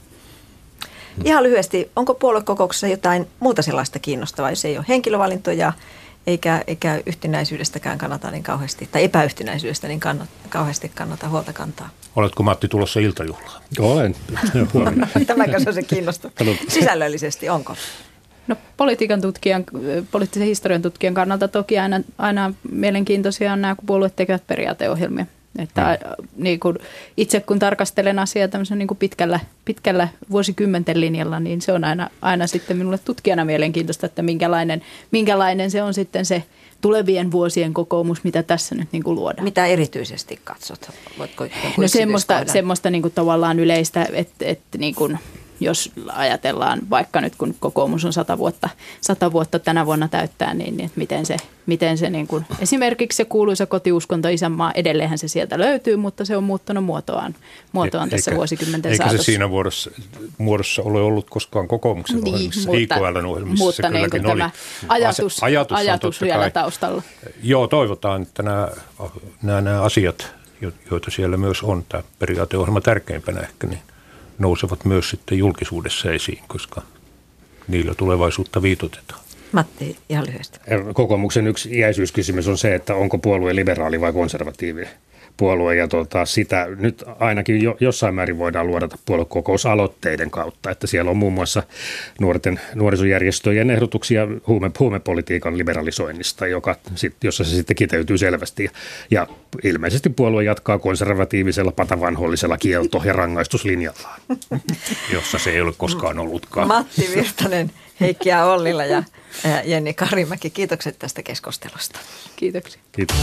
Ihan lyhyesti, onko puoluekokouksessa jotain muuta sellaista kiinnostavaa, jos ei ole henkilövalintoja, eikä, eikä yhtenäisyydestäkään kannata niin kauheasti, tai epäyhtenäisyydestä niin kannata, kauheasti kannata huolta kantaa? Oletko, Matti, tulossa iltajuhlaan? Olen. Tämäkö se on se kiinnostava? Sisällöllisesti onko? No, politiikan tutkijan, poliittisen historian tutkijan kannalta toki aina, aina mielenkiintoisia on nämä, kun puolueet tekevät periaateohjelmia. Että mm. niin kun, itse kun tarkastelen asiaa tämmöisen niin kuin pitkällä, pitkällä vuosikymmenten linjalla, niin se on aina, aina sitten minulle tutkijana mielenkiintoista, että minkälainen, minkälainen se on sitten se tulevien vuosien kokoomus, mitä tässä nyt niin kuin luodaan. Mitä erityisesti katsot? Voitko no semmoista, semmoista niin kuin tavallaan yleistä, että, että niin kuin jos ajatellaan vaikka nyt kun kokoomus on sata vuotta, sata vuotta tänä vuonna täyttää, niin että miten se, miten se niin kuin, esimerkiksi se kuuluisa kotiuskonto isänmaa, edelleenhän se sieltä löytyy, mutta se on muuttanut muotoaan, muotoaan tässä eikä, vuosikymmenten eikä saatossa. Eikä se siinä muodossa, muodossa ole ollut koskaan kokoomuksen niin, ohjelmissa, I K L:n ohjelmissa mutta se niin kylläkin tämä oli. ajatus, ajatus, ajatus vielä taustalla. Joo, toivotaan, että nämä, nämä, nämä asiat, joita siellä myös on, tämä periaateohjelma tärkeimpänä ehkä, niin nousevat myös sitten julkisuudessa esiin, koska niillä tulevaisuutta viitotetaan. Matti, ihan lyhyesti. Kokoomuksen yksi iäisyyskysymys on se, että onko puolue liberaali vai konservatiivi puolue. Ja tuota, sitä nyt ainakin jo, jossain määrin voidaan luodata puoluekokousaloitteiden kautta. Että siellä on muun muassa nuorten nuorisojärjestöjen ehdotuksia huume, huumepolitiikan liberalisoinnista, joka sit, jossa se sitten kiteytyy selvästi. Ja, ja ilmeisesti puolue jatkaa konservatiivisella patavanhollisella kielto- ja rangaistuslinjallaan, jossa se ei ole koskaan ollutkaan. Matti Virtanen, Heikki A. Ollila ja Jenni Karimäki, kiitokset tästä keskustelusta. Kiitoksia. Kiitos.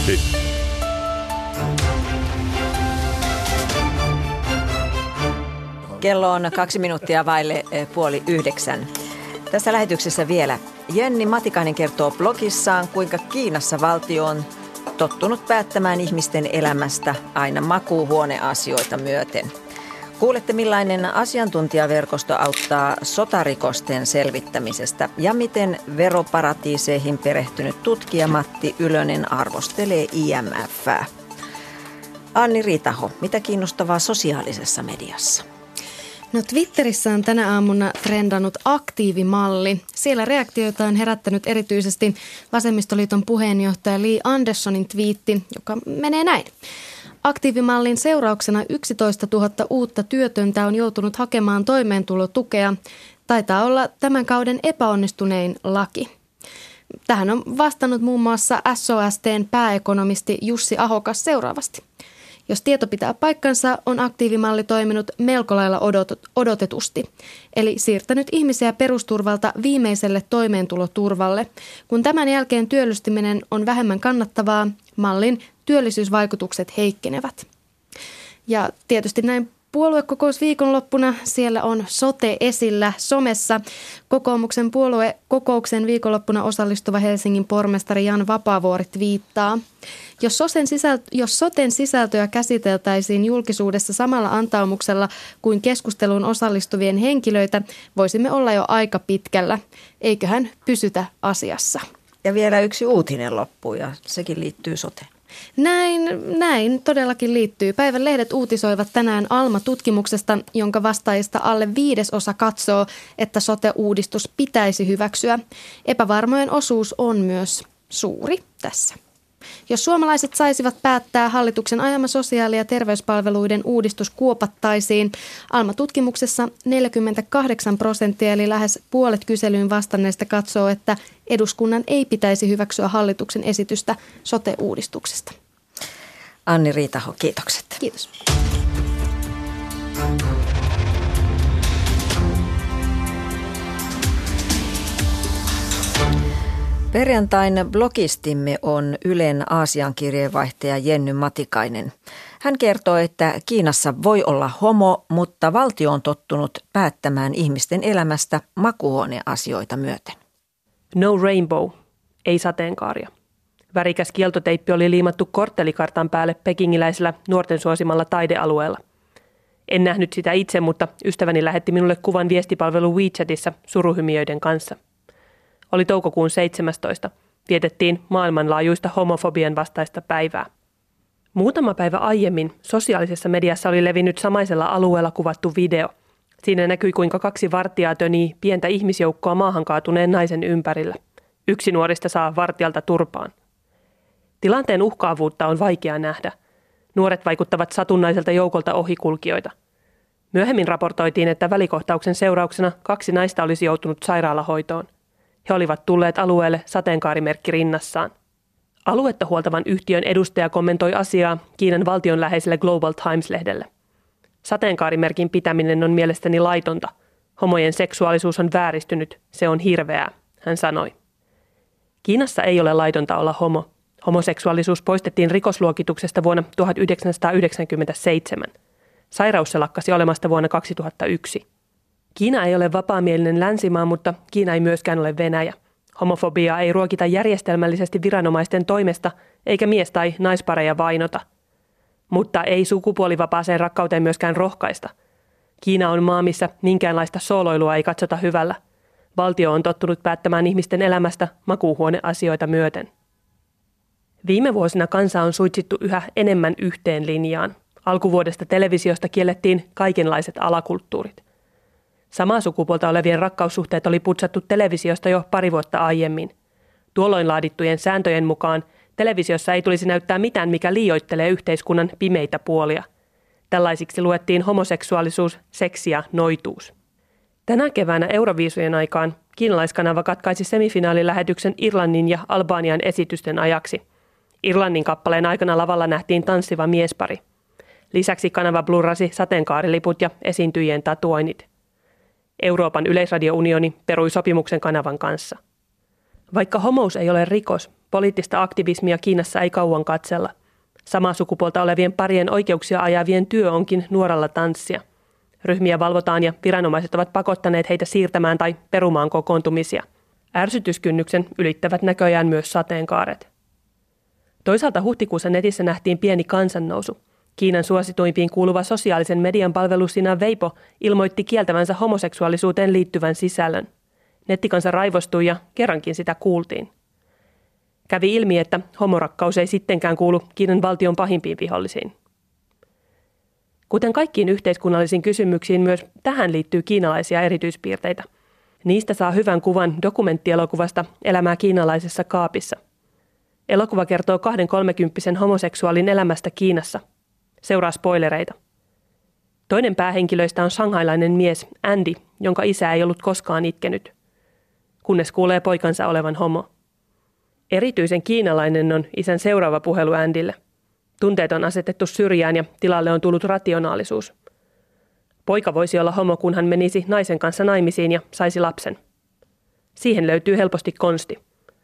Kello on kaksi minuuttia vaille puoli yhdeksän. Tässä lähetyksessä vielä Jenni Matikainen kertoo blogissaan, kuinka Kiinassa valtio on tottunut päättämään ihmisten elämästä aina makuuhuoneasioita myöten. Kuulette, millainen asiantuntijaverkosto auttaa sotarikosten selvittämisestä ja miten veroparatiiseihin perehtynyt tutkija Matti Ylönen arvostelee I M F:ää. Anni Riitaho, mitä kiinnostavaa sosiaalisessa mediassa? No Twitterissä on tänä aamuna trendannut aktiivimalli. Siellä reaktioita on herättänyt erityisesti Vasemmistoliiton puheenjohtaja Li Anderssonin twiitti, joka menee näin. Aktiivimallin seurauksena yksitoistatuhatta uutta työtöntä on joutunut hakemaan toimeentulotukea. Taitaa olla tämän kauden epäonnistunein laki. Tähän on vastannut muun muassa S O S T:n pääekonomisti Jussi Ahokas seuraavasti. Jos tieto pitää paikkansa, on aktiivimalli toiminut melko lailla odotetusti, eli siirtänyt ihmisiä perusturvalta viimeiselle toimeentuloturvalle. Kun tämän jälkeen työllistyminen on vähemmän kannattavaa, mallin työllisyysvaikutukset heikkenevät. Ja tietysti näin puoluekokous viikonloppuna. Siellä on sote esillä somessa. Kokoomuksen puoluekokouksen viikonloppuna osallistuva Helsingin pormestari Jan Vapaavuori twiittaa: Jos, soten sisältö, jos soten sisältöä käsiteltäisiin julkisuudessa samalla antaumuksella kuin keskusteluun osallistuvien henkilöitä, voisimme olla jo aika pitkällä. Eiköhän pysytä asiassa. Ja vielä yksi uutinen loppuu ja sekin liittyy soteen. Näin, näin todellakin liittyy. Päivän lehdet uutisoivat tänään Alma-tutkimuksesta, jonka vastaajista alle viidesosa katsoo, että sote-uudistus pitäisi hyväksyä. Epävarmojen osuus on myös suuri tässä. Jos suomalaiset saisivat päättää, hallituksen ajama sosiaali- ja terveyspalveluiden uudistus kuopattaisiin. Alma-tutkimuksessa neljäkymmentäkahdeksan prosenttia eli lähes puolet kyselyyn vastanneista katsoo, että eduskunnan ei pitäisi hyväksyä hallituksen esitystä sote-uudistuksesta. Anni Riitaho, kiitokset. Kiitos. Perjantain blogistimme on Ylen Aasian kirjeenvaihtaja Jenny Matikainen. Hän kertoo, että Kiinassa voi olla homo, mutta valtio on tottunut päättämään ihmisten elämästä makuuhuoneasioita myöten. No rainbow, ei sateenkaaria. Värikäs kieltoteippi oli liimattu korttelikartan päälle pekingiläisellä nuorten suosimalla taidealueella. En nähnyt sitä itse, mutta ystäväni lähetti minulle kuvan viestipalvelu WeChatissa suruhymiöiden kanssa. Oli toukokuun seitsemästoista. Vietettiin maailmanlaajuista homofobian vastaista päivää. Muutama päivä aiemmin sosiaalisessa mediassa oli levinnyt samaisella alueella kuvattu video. Siinä näkyi, kuinka kaksi vartijaa tönii pientä ihmisjoukkoa maahan kaatuneen naisen ympärillä. Yksi nuorista saa vartijalta turpaan. Tilanteen uhkaavuutta on vaikea nähdä. Nuoret vaikuttavat satunnaiselta joukolta ohikulkijoita. Myöhemmin raportoitiin, että välikohtauksen seurauksena kaksi naista olisi joutunut sairaalahoitoon. He olivat tulleet alueelle sateenkaarimerkki rinnassaan. Aluetta huoltavan yhtiön edustaja kommentoi asiaa Kiinan valtion läheiselle Global Times-lehdelle. Sateenkaarimerkin pitäminen on mielestäni laitonta. Homojen seksuaalisuus on vääristynyt. Se on hirveää, hän sanoi. Kiinassa ei ole laitonta olla homo. Homoseksuaalisuus poistettiin rikosluokituksesta vuonna tuhatyhdeksänsataayhdeksänkymmentäseitsemän. Sairaus se lakkasi olemasta vuonna kaksituhattayksi. Kiina ei ole vapaamielinen länsimaa, mutta Kiina ei myöskään ole Venäjä. Homofobiaa ei ruokita järjestelmällisesti viranomaisten toimesta, eikä mies- tai naispareja vainota. Mutta ei sukupuolivapaaseen rakkauteen myöskään rohkaista. Kiina on maa, missä minkäänlaista sooloilua ei katsota hyvällä. Valtio on tottunut päättämään ihmisten elämästä makuuhuoneasioita myöten. Viime vuosina kansa on suitsittu yhä enemmän yhteen linjaan. Alkuvuodesta televisiosta kiellettiin kaikenlaiset alakulttuurit. Samaa sukupuolta olevien rakkaussuhteet oli putsattu televisiosta jo pari vuotta aiemmin. Tuolloin laadittujen sääntöjen mukaan televisiossa ei tulisi näyttää mitään, mikä liioittelee yhteiskunnan pimeitä puolia. Tällaisiksi luettiin homoseksuaalisuus, seksi ja noituus. Tänä keväänä Euroviisujen aikaan kiinalaiskanava katkaisi semifinaalilähetyksen Irlannin ja Albanian esitysten ajaksi. Irlannin kappaleen aikana lavalla nähtiin tanssiva miespari. Lisäksi kanava blurrasi sateenkaariliput ja esiintyjien tatuoinnit. Euroopan yleisradiounioni perui sopimuksen kanavan kanssa. Vaikka homous ei ole rikos, poliittista aktivismia Kiinassa ei kauan katsella. Samaa sukupuolta olevien parien oikeuksia ajavien työ onkin nuoralla tanssia. Ryhmiä valvotaan ja viranomaiset ovat pakottaneet heitä siirtämään tai perumaan kokoontumisia. Ärsytyskynnyksen ylittävät näköjään myös sateenkaaret. Toisaalta huhtikuussa netissä nähtiin pieni kansannousu. Kiinan suosituimpiin kuuluva sosiaalisen median palvelu Sina Weibo ilmoitti kieltävänsä homoseksuaalisuuteen liittyvän sisällön. Nettikansa raivostui ja kerrankin sitä kuultiin. Kävi ilmi, että homorakkaus ei sittenkään kuulu Kiinan valtion pahimpiin vihollisiin. Kuten kaikkiin yhteiskunnallisiin kysymyksiin, myös tähän liittyy kiinalaisia erityispiirteitä. Niistä saa hyvän kuvan dokumenttielokuvasta Elämää kiinalaisessa kaapissa. Elokuva kertoo kahden kolmekymppisen homoseksuaalin elämästä Kiinassa. Seuraa spoilereita. Toinen päähenkilöistä on shanghailainen mies Andy, jonka isä ei ollut koskaan itkenyt, kunnes kuulee poikansa olevan homo. Erityisen kiinalainen on isän seuraava puhelu Andylle. Tunteet on asetettu syrjään ja tilalle on tullut rationaalisuus. Poika voisi olla homo, kun hän menisi naisen kanssa naimisiin ja saisi lapsen. Siihen löytyy helposti konsti.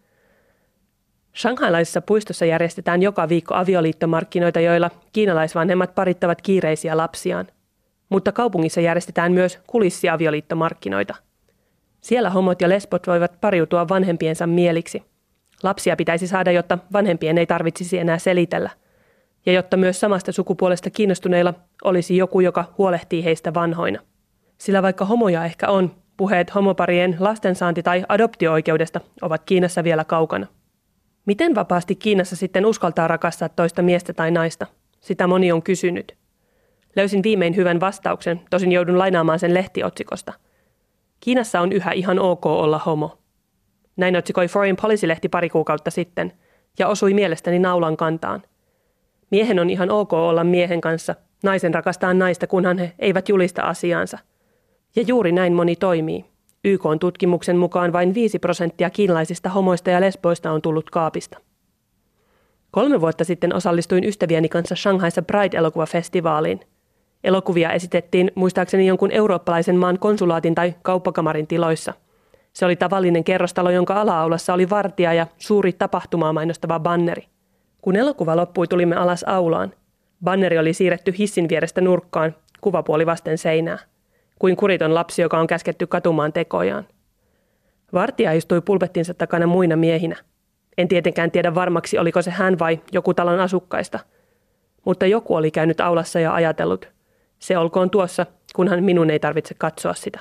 Shanghailaisessa puistossa järjestetään joka viikko avioliittomarkkinoita, joilla kiinalaisvanhemmat parittavat kiireisiä lapsiaan. Mutta kaupungissa järjestetään myös kulissiavioliittomarkkinoita. Siellä homot ja lesbot voivat pariutua vanhempiensa mieliksi. Lapsia pitäisi saada, jotta vanhempien ei tarvitsisi enää selitellä. Ja jotta myös samasta sukupuolesta kiinnostuneilla olisi joku, joka huolehtii heistä vanhoina. Sillä vaikka homoja ehkä on, puheet homoparien lastensaanti- tai adoptio-oikeudesta ovat Kiinassa vielä kaukana. Miten vapaasti Kiinassa sitten uskaltaa rakastaa toista miestä tai naista? Sitä moni on kysynyt. Löysin viimein hyvän vastauksen, tosin joudun lainaamaan sen lehtiotsikosta. Kiinassa on yhä ihan ok olla homo. Näin otsikoi Foreign Policy-lehti pari kuukautta sitten ja osui mielestäni naulan kantaan. Miehen on ihan ok olla miehen kanssa, naisen rakastaa naista, kunhan he eivät julista asiaansa. Ja juuri näin moni toimii. Y K:n tutkimuksen mukaan vain viisi prosenttia kiinalaisista homoista ja lesboista on tullut kaapista. Kolme vuotta sitten osallistuin ystävieni kanssa Shanghaissa Pride-elokuvafestivaaliin. Elokuvia esitettiin muistaakseni jonkun eurooppalaisen maan konsulaatin tai kauppakamarin tiloissa. Se oli tavallinen kerrostalo, jonka ala-aulassa oli vartija ja suuri tapahtumaa mainostava banneri. Kun elokuva loppui, tulimme alas aulaan. Banneri oli siirretty hissin vierestä nurkkaan, kuvapuoli vasten seinää. Kuin kuriton lapsi, joka on käsketty katumaan tekojaan. Vartija istui pulpettinsa takana muina miehinä. En tietenkään tiedä varmaksi, oliko se hän vai joku talon asukkaista. Mutta joku oli käynyt aulassa ja ajatellut. Se olkoon tuossa, kunhan minun ei tarvitse katsoa sitä.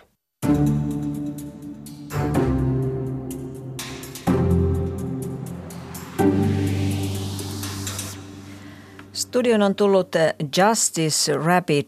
Studion on tullut Justice Rapid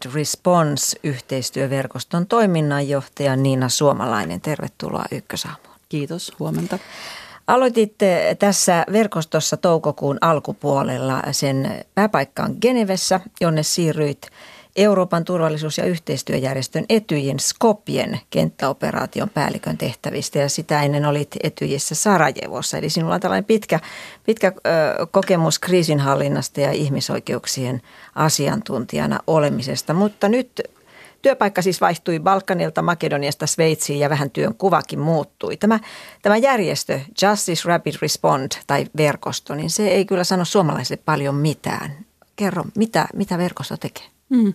Response-yhteistyöverkoston toiminnanjohtaja Niina Suomalainen. Tervetuloa Ykkösaamuun. Kiitos, huomenta. Aloititte tässä verkostossa toukokuun alkupuolella. Sen pääpaikka on Genevessä, jonne siirryit Euroopan turvallisuus- ja yhteistyöjärjestön Etyjin Skopjen kenttäoperaation päällikön tehtävistä ja sitä ennen olit Etyjissä Sarajevossa. Eli sinulla on tällainen pitkä, pitkä ö, kokemus kriisinhallinnasta ja ihmisoikeuksien asiantuntijana olemisesta, mutta nyt työpaikka siis vaihtui Balkanilta, Makedoniasta, Sveitsiin ja vähän työn kuvakin muuttui. Tämä, tämä järjestö Justice Rapid Response tai verkosto, niin se ei kyllä sano suomalaisille paljon mitään. Kerro, mitä, mitä verkosto tekee? Mm.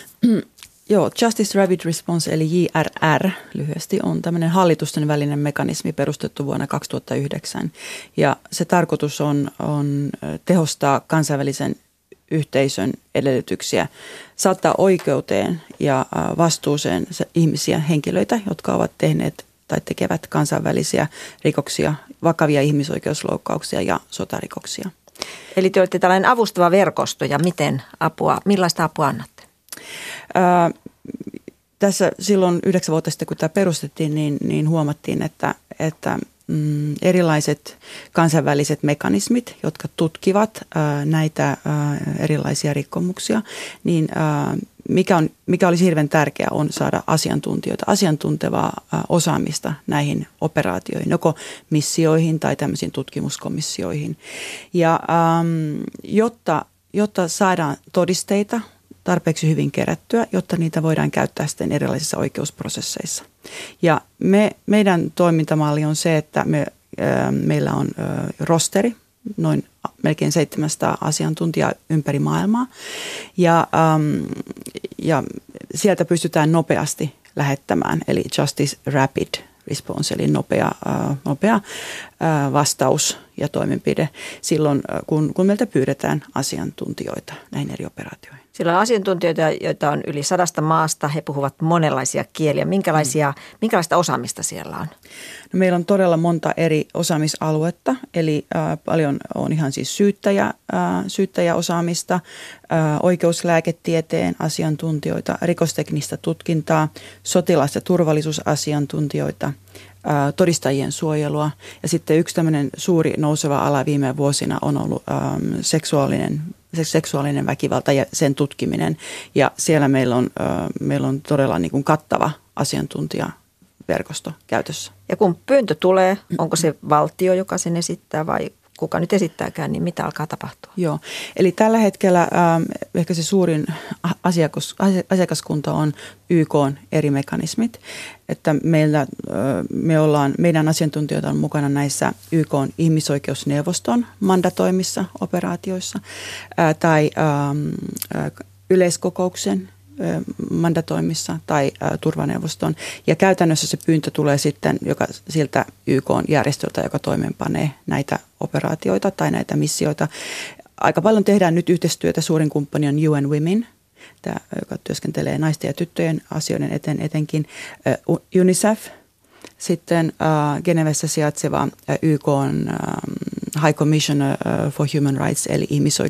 Joo, Justice Rapid Response eli J R R lyhyesti on tämmöinen hallitusten välinen mekanismi perustettu vuonna kaksituhattayhdeksän. Ja se tarkoitus on, on tehostaa kansainvälisen yhteisön edellytyksiä, saattaa oikeuteen ja vastuuseen ihmisiä, henkilöitä, jotka ovat tehneet tai tekevät kansainvälisiä rikoksia, vakavia ihmisoikeusloukkauksia ja sotarikoksia. Eli te olette tällainen avustava verkosto ja miten apua, millaista apua annatte? Ää, tässä silloin yhdeksän vuotta sitten, kun tämä perustettiin, niin, niin huomattiin, että, että mm, erilaiset kansainväliset mekanismit, jotka tutkivat ää, näitä ää, erilaisia rikkomuksia, niin ää, mikä, on, mikä olisi hirveän tärkeää on saada asiantuntijoita, asiantuntevaa ää, osaamista näihin operaatioihin, joko missioihin tai tämmöisiin tutkimuskomissioihin. Ja äm, jotta, jotta saadaan todisteita tarpeeksi hyvin kerättyä, jotta niitä voidaan käyttää sitten erilaisissa oikeusprosesseissa. Ja me, meidän toimintamalli on se, että me, ää, meillä on ää, rosteri, noin melkein seitsemänsataa asiantuntijaa ympäri maailmaa. Ja, äm, ja sieltä pystytään nopeasti lähettämään, eli Justice Rapid Response, eli nopea, äh, nopea äh, vastaus ja toimenpide silloin, kun, kun meiltä pyydetään asiantuntijoita näihin eri operaatioihin. Sillä on asiantuntijoita, joita on yli sadasta maasta. He puhuvat monenlaisia kieliä. Minkälaisia, mm. Minkälaista osaamista siellä on? No, meillä on todella monta eri osaamisaluetta, eli äh, paljon on ihan siis syyttäjä, äh, syyttäjäosaamista, äh, oikeuslääketieteen asiantuntijoita, rikosteknistä tutkintaa, sotilas- ja turvallisuusasiantuntijoita, äh, todistajien suojelua. Ja sitten yksi tämmöinen suuri nouseva ala viime vuosina on ollut ähm, seksuaalinen seksuaalinen väkivalta ja sen tutkiminen. Ja siellä meillä on, meillä on todella niin kuin kattava asiantuntijaverkosto käytössä. Ja kun pyyntö tulee, onko se valtio, joka sen esittää vai kuka nyt esittääkään, niin mitä alkaa tapahtua? Joo, eli tällä hetkellä ähm, ehkä se suurin asiakas, asiakaskunta on Y K:n eri mekanismit. Että meillä, äh, me ollaan, meidän asiantuntijoita on mukana näissä Y K:n ihmisoikeusneuvoston mandatoimissa operaatioissa äh, tai ähm, äh, yleiskokouksen mandatoimissa tai turvaneuvoston. Ja käytännössä se pyyntö tulee sitten joka, siltä Y K-järjestöltä, joka toimeenpanee näitä operaatioita tai näitä missioita. Aika paljon tehdään nyt yhteistyötä. Suurin kumppani on U N Women, tämä, joka työskentelee naisten ja tyttöjen asioiden eteen etenkin. UNICEF, sitten äh, Genevessä sijaitseva äh, Y K:n äh, High Commissioner uh, for Human Rights, eli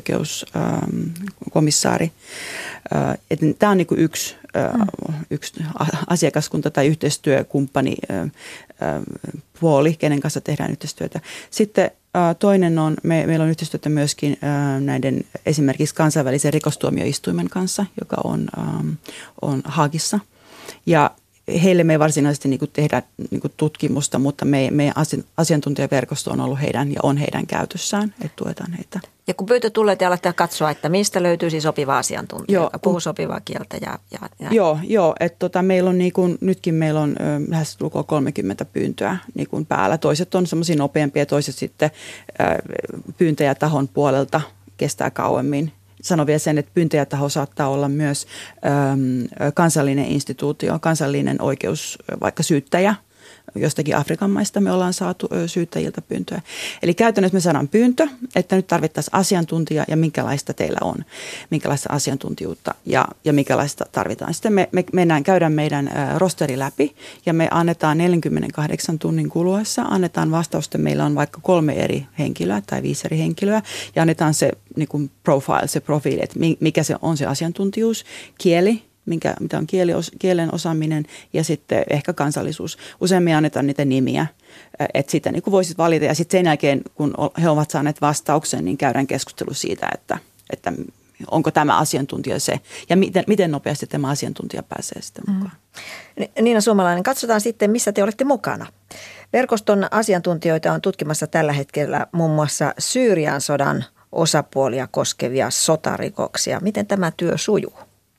ihmisoikeuskomissaari. Uh, Tämä on niinku yksi, uh, yksi asiakaskunta tai yhteistyökumppani uh, uh, puoli, kenen kanssa tehdään yhteistyötä. Sitten uh, toinen on, me, meillä on yhteistyötä myöskin uh, näiden esimerkiksi kansainvälisen rikostuomioistuimen kanssa, joka on, um, on Haagissa. Ja heille me ei varsinaisesti niin kuin tehdä niin kuin tutkimusta, mutta me, meidän asiantuntijaverkosto on ollut heidän ja on heidän käytössään, että tuetaan heitä. Ja kun pyytö tulee, te alatte katsoa, että mistä löytyisi sopiva asiantuntija, joo, joka puhuu sopivaa kieltä. Ja, ja, ja. Joo, joo että tota, meillä on niin kuin, nytkin meillä on ö, lähes tulkoon kolmekymmentä pyyntöä niin kuin päällä. Toiset on semmoisia nopeampia, toiset sitten ö, pyyntöjä tahon puolelta kestää kauemmin. Sanon vielä sen, että pyyntäjätaho saattaa olla myös äm, kansallinen instituutio, kansallinen oikeus, vaikka syyttäjä. Jostakin Afrikan maista me ollaan saatu syyttäjiltä pyyntöä. Eli käytännössä me saadaan pyyntö, että nyt tarvittaisiin asiantuntija ja minkälaista teillä on, minkälaista asiantuntijuutta ja, ja minkälaista tarvitaan. Sitten me, me mennään, käydään meidän rosteri läpi ja me annetaan neljänkymmenenkahdeksan tunnin kuluessa, annetaan vastausta. Meillä on vaikka kolme eri henkilöä tai viisi eri henkilöä ja annetaan se niin kuin profile, se profiili, että mikä se on se asiantuntijuus, kieli, Minkä, mitä on kieli, kielen osaaminen ja sitten ehkä kansallisuus. Usein me annetaan niitä nimiä, että sitä niin kuin voisit valita. Ja sitten sen jälkeen, kun he ovat saaneet vastauksen, niin käydään keskustelu siitä, että, että onko tämä asiantuntija se ja miten, miten nopeasti tämä asiantuntija pääsee sitten mukaan. Mm. Niina Suomalainen, katsotaan sitten, missä te olette mukana. Verkoston asiantuntijoita on tutkimassa tällä hetkellä muun muassa Syyrian sodan osapuolia koskevia sotarikoksia. Miten tämä työ sujuu?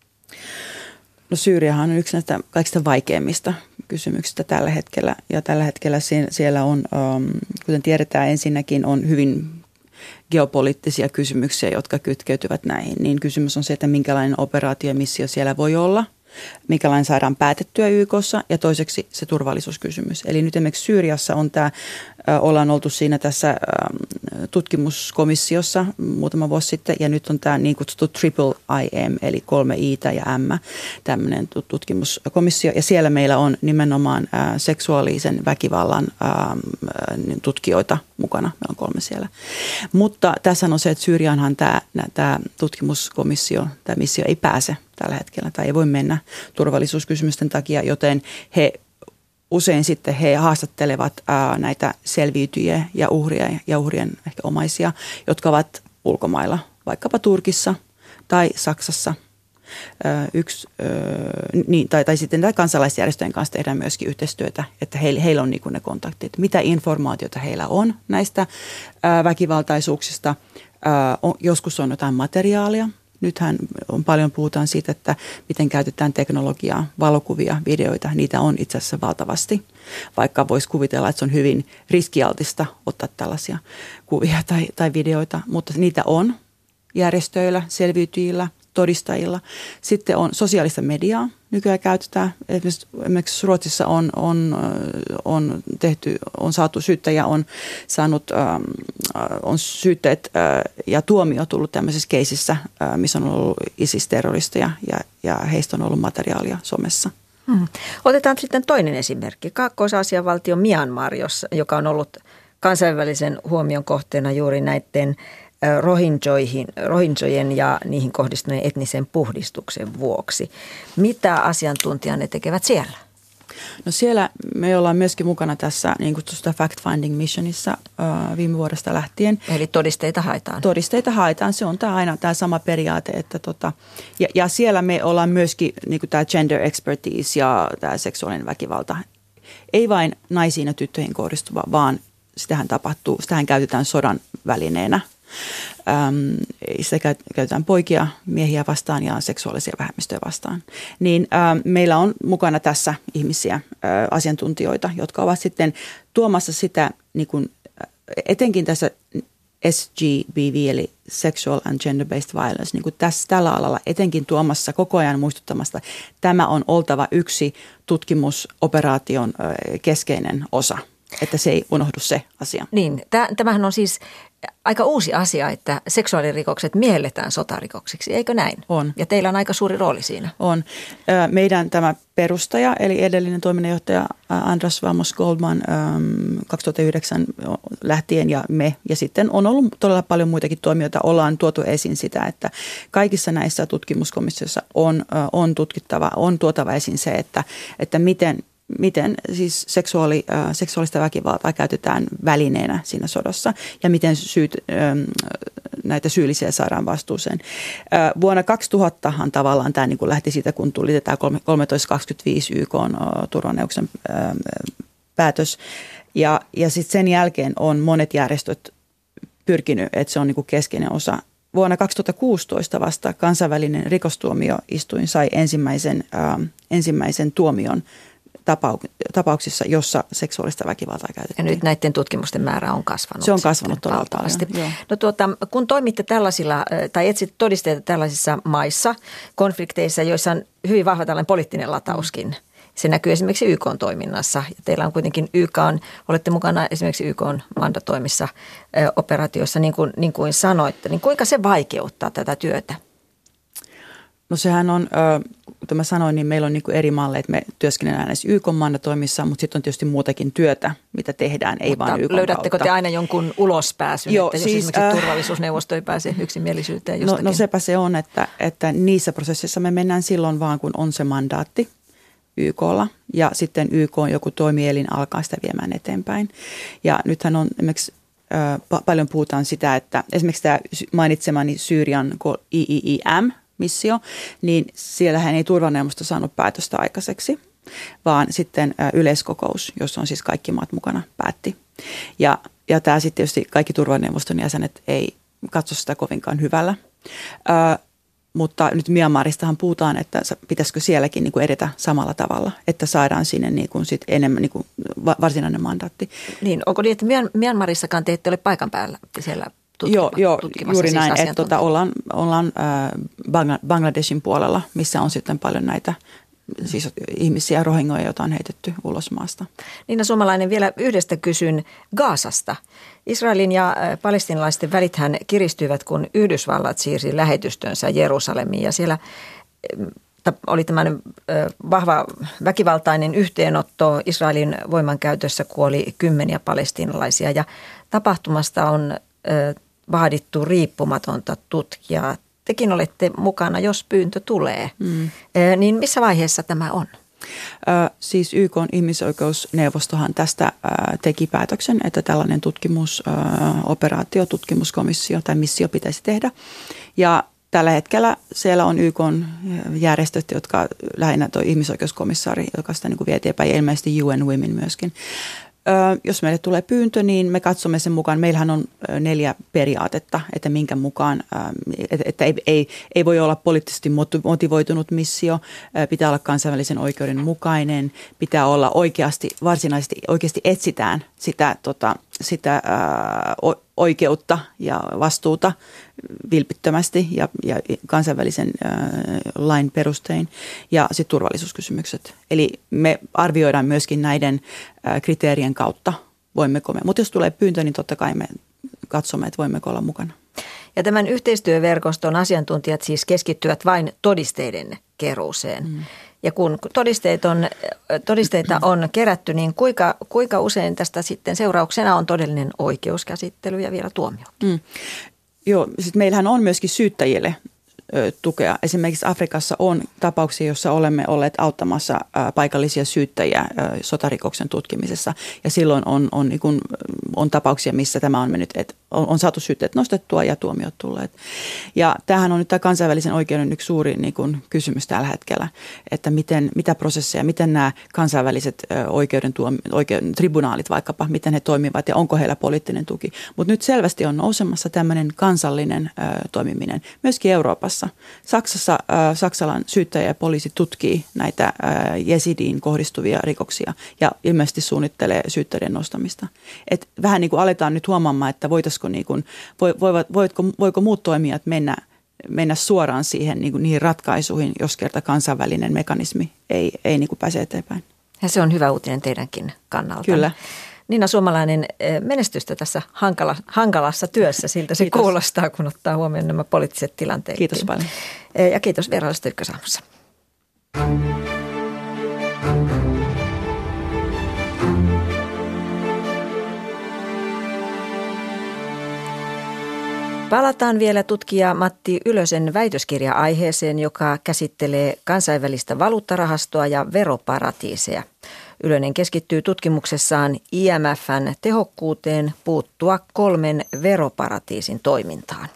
No Syyriahan on yksi näistä kaikista vaikeimmista kysymyksistä tällä hetkellä ja tällä hetkellä siellä on, kuten tiedetään ensinnäkin, on hyvin geopoliittisia kysymyksiä, jotka kytkeytyvät näihin. Niin kysymys on se, että minkälainen operaatiomissio siellä voi olla, minkälainen saadaan päätettyä Y K:ssa ja toiseksi se turvallisuuskysymys. Eli nyt esimerkiksi Syyriassa on tämä, ollaan oltu siinä tässä tutkimuskomissiossa muutama vuosi sitten ja nyt on tämä niin kutsuttu Triple I M eli kolme I:tä ja M, tämmöinen tutkimuskomissio ja siellä meillä on nimenomaan seksuaalisen väkivallan tutkijoita mukana, meillä on kolme siellä. Mutta tässä on se, että Syyrianhan tämä, tämä tutkimuskomissio, tämä missio ei pääse tällä hetkellä tai ei voi mennä turvallisuuskysymysten takia, joten he usein sitten he haastattelevat ää, näitä selviytyjiä ja uhria ja uhrien ehkä omaisia, jotka ovat ulkomailla, vaikkapa Turkissa tai Saksassa. Ää, yksi, ää, niin, tai, tai sitten tai kansalaisjärjestöjen kanssa tehdään myöskin yhteistyötä, että heillä, heillä on niin kuin ne kontaktit. Mitä informaatiota heillä on näistä ää, väkivaltaisuuksista? Ää, on, joskus on jotain materiaalia. Nythän on paljon puhutaan siitä, että miten käytetään teknologiaa, valokuvia, videoita. Niitä on itse asiassa valtavasti, vaikka voisi kuvitella, että se on hyvin riskialtista ottaa tällaisia kuvia tai, tai videoita. Mutta niitä on järjestöillä, selviytyjillä, todistajilla. Sitten on sosiaalista mediaa. Nykyään käytetään. Esimerkiksi Ruotsissa on, on, on tehty, on saatu syyttäjä, on saanut, ähm, on syytteet äh, ja tuomio tullut tämmöisessä keisissä, äh, missä on ollut ISIS-terroristeja ja, ja heistä on ollut materiaalia somessa. Hmm. Otetaan sitten toinen esimerkki. Kaakkois-Aasian valtio Myanmar, jossa, joka on ollut kansainvälisen huomion kohteena juuri näiden rohinjojen ja niihin kohdistuneen etnisen puhdistuksen vuoksi. Mitä asiantuntijanne tekevät siellä? No siellä me ollaan myöskin mukana tässä niin kutsutusta fact-finding missionissa äh, viime vuodesta lähtien. Eli todisteita haetaan? Todisteita haetaan. Se on tämä aina tämä sama periaate. Että tota, ja, ja siellä me ollaan myöskin niin kuin tämä gender expertise ja tämä seksuaalinen väkivalta. Ei vain naisiin ja tyttöihin kohdistuva, vaan sitähän tapahtuu, sitähän käytetään sodan välineenä. Ähm, sitä käytetään poikia, miehiä vastaan ja seksuaalisia vähemmistöjä vastaan. Niin ähm, meillä on mukana tässä ihmisiä, äh, asiantuntijoita, jotka ovat sitten tuomassa sitä, niin kuin, etenkin tässä S G B V eli sexual and gender-based violence, niin kuin tässä, tällä alalla etenkin tuomassa koko ajan muistuttamasta, tämä on oltava yksi tutkimusoperaation keskeinen osa, että se ei unohdu se asia. Niin, tämähän on siis aika uusi asia, että seksuaalirikokset mielletään sotarikoksiksi, eikö näin? On. Ja teillä on aika suuri rooli siinä. On. Meidän tämä perustaja, eli edellinen toiminnanjohtaja Andras Vamos Goldman kaksituhattayhdeksän lähtien ja me, ja sitten on ollut todella paljon muitakin toimijoita, ollaan tuotu esiin sitä, että kaikissa näissä tutkimuskomissioissa on, on tutkittava, on tuotava esiin se, että, että miten miten siis seksuaali, äh, seksuaalista väkivaltaa käytetään välineenä siinä sodassa ja miten syyt, ähm, näitä syyllisiä saadaan vastuuseen. Äh, vuonna kaksituhattahan tavallaan tämä niin kuin lähti siitä, kun tuli tämä kolmetoista kaksikymmentäviisi Y K:n äh, turvaneuvoksen äh, päätös. Ja, ja sitten sen jälkeen on monet järjestöt pyrkinyt, että se on niin kuin keskeinen osa. Vuonna kaksituhattakuusitoista vasta kansainvälinen rikostuomioistuin sai ensimmäisen, äh, ensimmäisen tuomion tapauksissa, jossa seksuaalista väkivaltaa käytettiin. Ja nyt näiden tutkimusten määrä on kasvanut. Se on kasvanut todella paljon. No tuota, kun toimitte tällaisilla, tai etsit todisteita tällaisissa maissa, konflikteissa, joissa on hyvin vahva tällainen poliittinen latauskin, mm. se näkyy esimerkiksi Y K:n toiminnassa. Ja teillä on kuitenkin Y K, olette mukana esimerkiksi Y K:n mandatoimissa operaatioissa, niin kuin, niin kuin sanoitte. Niin kuinka se vaikeuttaa tätä työtä? No sehän on, kuten mä sanoin, niin meillä on niin kuin eri malleja, että me työskennellään näissä Y K:n mandatoimissa, mutta sitten on tietysti muutakin työtä, mitä tehdään, ei mutta vaan Y K:n löydättekö kautta. te aina jonkun ulospääsyn, Joo, että jos siis, esimerkiksi äh, turvallisuusneuvosto ei pääse yksimielisyyteen jostakin? No, no sepä se on, että, että niissä prosessissa me mennään silloin vaan, kun on se mandaatti Y K:lla ja sitten Y K joku toimielin alkaa sitä viemään eteenpäin. Ja nythän on esimerkiksi äh, paljon puhutaan sitä, että esimerkiksi tämä mainitsemani Syyrian I I I M-missio, niin siellähän ei turvaneuvosto saanut päätöstä aikaiseksi, vaan sitten yleiskokous, jossa on siis kaikki maat mukana, päätti. Ja, ja tämä sitten tietysti kaikki turvaneuvoston jäsenet ei katso sitä kovinkaan hyvällä. Ö, mutta nyt Myanmaristahan puhutaan, että pitäisikö sielläkin niin kuin edetä samalla tavalla, että saadaan sinne niin kuin sit enemmän niin kuin varsinainen mandaatti. Niin, onko niin, että Myanmarissakaan te ette ole paikan päällä siellä? Joo, joo juuri siis näin, että tota, ollaan, ollaan äh, Bangladeshin puolella, missä on sitten paljon näitä siis ihmisiä, rohingoja, joita on heitetty ulos maasta. Niina Suomalainen, vielä yhdestä kysyn Gazasta. Israelin ja palestiinalaisten välithän kiristyivät, kun Yhdysvallat siirsi lähetystönsä Jerusalemiin ja siellä oli tämmöinen vahva väkivaltainen yhteenotto. Israelin voimankäytössä kuoli kymmeniä palestiinalaisia ja tapahtumasta on vaadittu riippumatonta tutkijaa. Tekin olette mukana, jos pyyntö tulee. Mm. E, niin missä vaiheessa tämä on? Ö, siis Y K:n ihmisoikeusneuvostohan tästä ö, teki päätöksen, että tällainen tutkimusoperaatio, tutkimuskomissio tai missio pitäisi tehdä. Ja tällä hetkellä siellä on Y K:n järjestöt, jotka lähinnä tuo ihmisoikeuskomissaari, joka sitä niin kuin vie eteenpäin ja ilmeisesti U N Women myöskin. Ö, jos meille tulee pyyntö, niin me katsomme sen mukaan. Meillähän on neljä periaatetta, että minkä mukaan, että, että ei, ei, ei voi olla poliittisesti motivoitunut missio, pitää olla kansainvälisen oikeuden mukainen, pitää olla oikeasti, varsinaisesti oikeasti etsitään sitä, tota, sitä ää, oikeutta ja vastuuta vilpittömästi ja, ja kansainvälisen ää, lain perustein ja sitten turvallisuuskysymykset. Eli me arvioidaan myöskin näiden ää, kriteerien kautta, voimmeko me. Mutta jos tulee pyyntö, niin totta kai me katsomme, että voimmeko olla mukana. Ja tämän yhteistyöverkoston asiantuntijat siis keskittyvät vain todisteiden keruuseen. Mm. Ja kun todisteet on, todisteita on kerätty, niin kuinka, kuinka usein tästä sitten seurauksena on todellinen oikeuskäsittely ja vielä tuomio? Mm. Joo, sitten meillähän on myöskin syyttäjille ö, tukea. Esimerkiksi Afrikassa on tapauksia, joissa olemme olleet auttamassa ö, paikallisia syyttäjiä ö, sotarikoksen tutkimisessa. Ja silloin on, on, niin kun, on tapauksia, missä tämä on mennyt, että on, on saatu syytteet nostettua ja tuomiot tulleet. Ja tämähän on nyt tämä kansainvälisen oikeuden yksi suuri niin kun, kysymys tällä hetkellä, että miten, mitä prosesseja, miten nämä kansainväliset ö, oikeuden, tuomi, oikeuden tribunaalit vaikkapa, miten he toimivat ja onko heillä poliittinen tuki. Mutta nyt selvästi on nousemassa tämmöinen kansallinen ö, toimiminen myöskin Euroopassa. Saksassa äh, Saksalan syyttäjä ja poliisi tutkii näitä äh, jesidiin kohdistuvia rikoksia ja ilmeisesti suunnittelee syytteiden nostamista. Et vähän niin kuin aletaan nyt huomaamaan, että voitaisiko voisiko niin kuin, voivat, voitko, voiko muut toimijat mennä, mennä suoraan siihen niin kuin niihin ratkaisuihin, jos kerta kansainvälinen mekanismi ei, ei niin kuin pääse eteenpäin. Ja se on hyvä uutinen teidänkin kannalta. Kyllä. Niina Suomalainen, menestystä tässä hankala, hankalassa työssä, siltä se kiitos. Kuulostaa, kun ottaa huomioon nämä poliittiset tilanteet. Kiitos paljon. Ja kiitos vierailusta Ykkösaamussa. Palataan vielä tutkija Matti Ylösen väitöskirja-aiheeseen, joka käsittelee kansainvälistä valuuttarahastoa ja veroparatiiseja. Ylönen keskittyy tutkimuksessaan I M F:n tehokkuuteen puuttua kolmen veroparatiisin toimintaan.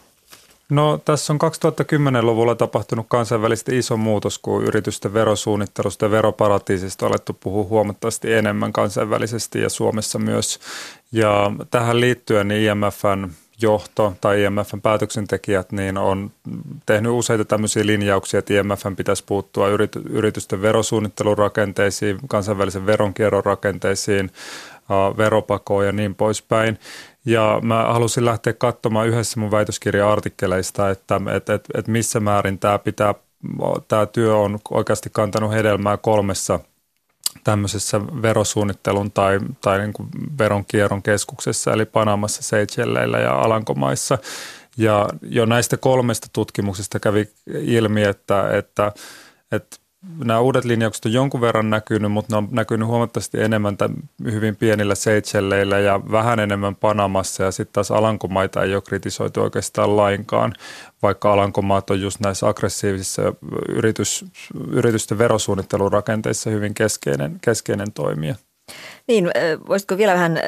No tässä on kaksituhattakymmenen-luvulla tapahtunut kansainvälisesti iso muutos, kun yritysten verosuunnittelusta ja veroparatiisista on alettu puhua huomattavasti enemmän kansainvälisesti ja Suomessa myös. Ja tähän liittyen niin I M F:n johto tai I M F:n päätöksentekijät niin on tehnyt useita tämmöisiä linjauksia, että I M F:n pitäisi puuttua yritysten verosuunnittelun rakenteisiin, kansainvälisen veronkierron rakenteisiin, veropakoon ja niin poispäin. Ja mä halusin lähteä katsomaan yhdessä mun väitöskirja-artikkeleista, että, että, että, että missä määrin tämä, pitää, tämä työ on oikeasti kantanut hedelmää kolmessa tämmöisessä verosuunnittelun tai, tai niin kuin veronkierron keskuksessa, eli Panamassa, Seychelleillä ja Alankomaissa. Ja jo näistä kolmesta tutkimuksesta kävi ilmi, että, että, että nämä uudet linjaukset on jonkun verran näkynyt, mutta ne on näkynyt huomattavasti enemmän hyvin pienillä Seychelleillä ja vähän enemmän Panamassa. Ja sitten taas Alankomaita ei ole kritisoitu oikeastaan lainkaan, vaikka Alankomaat on just näissä aggressiivisissa yritys, yritysten verosuunnittelun rakenteissa hyvin keskeinen, keskeinen toimija. Niin, voisitko vielä vähän,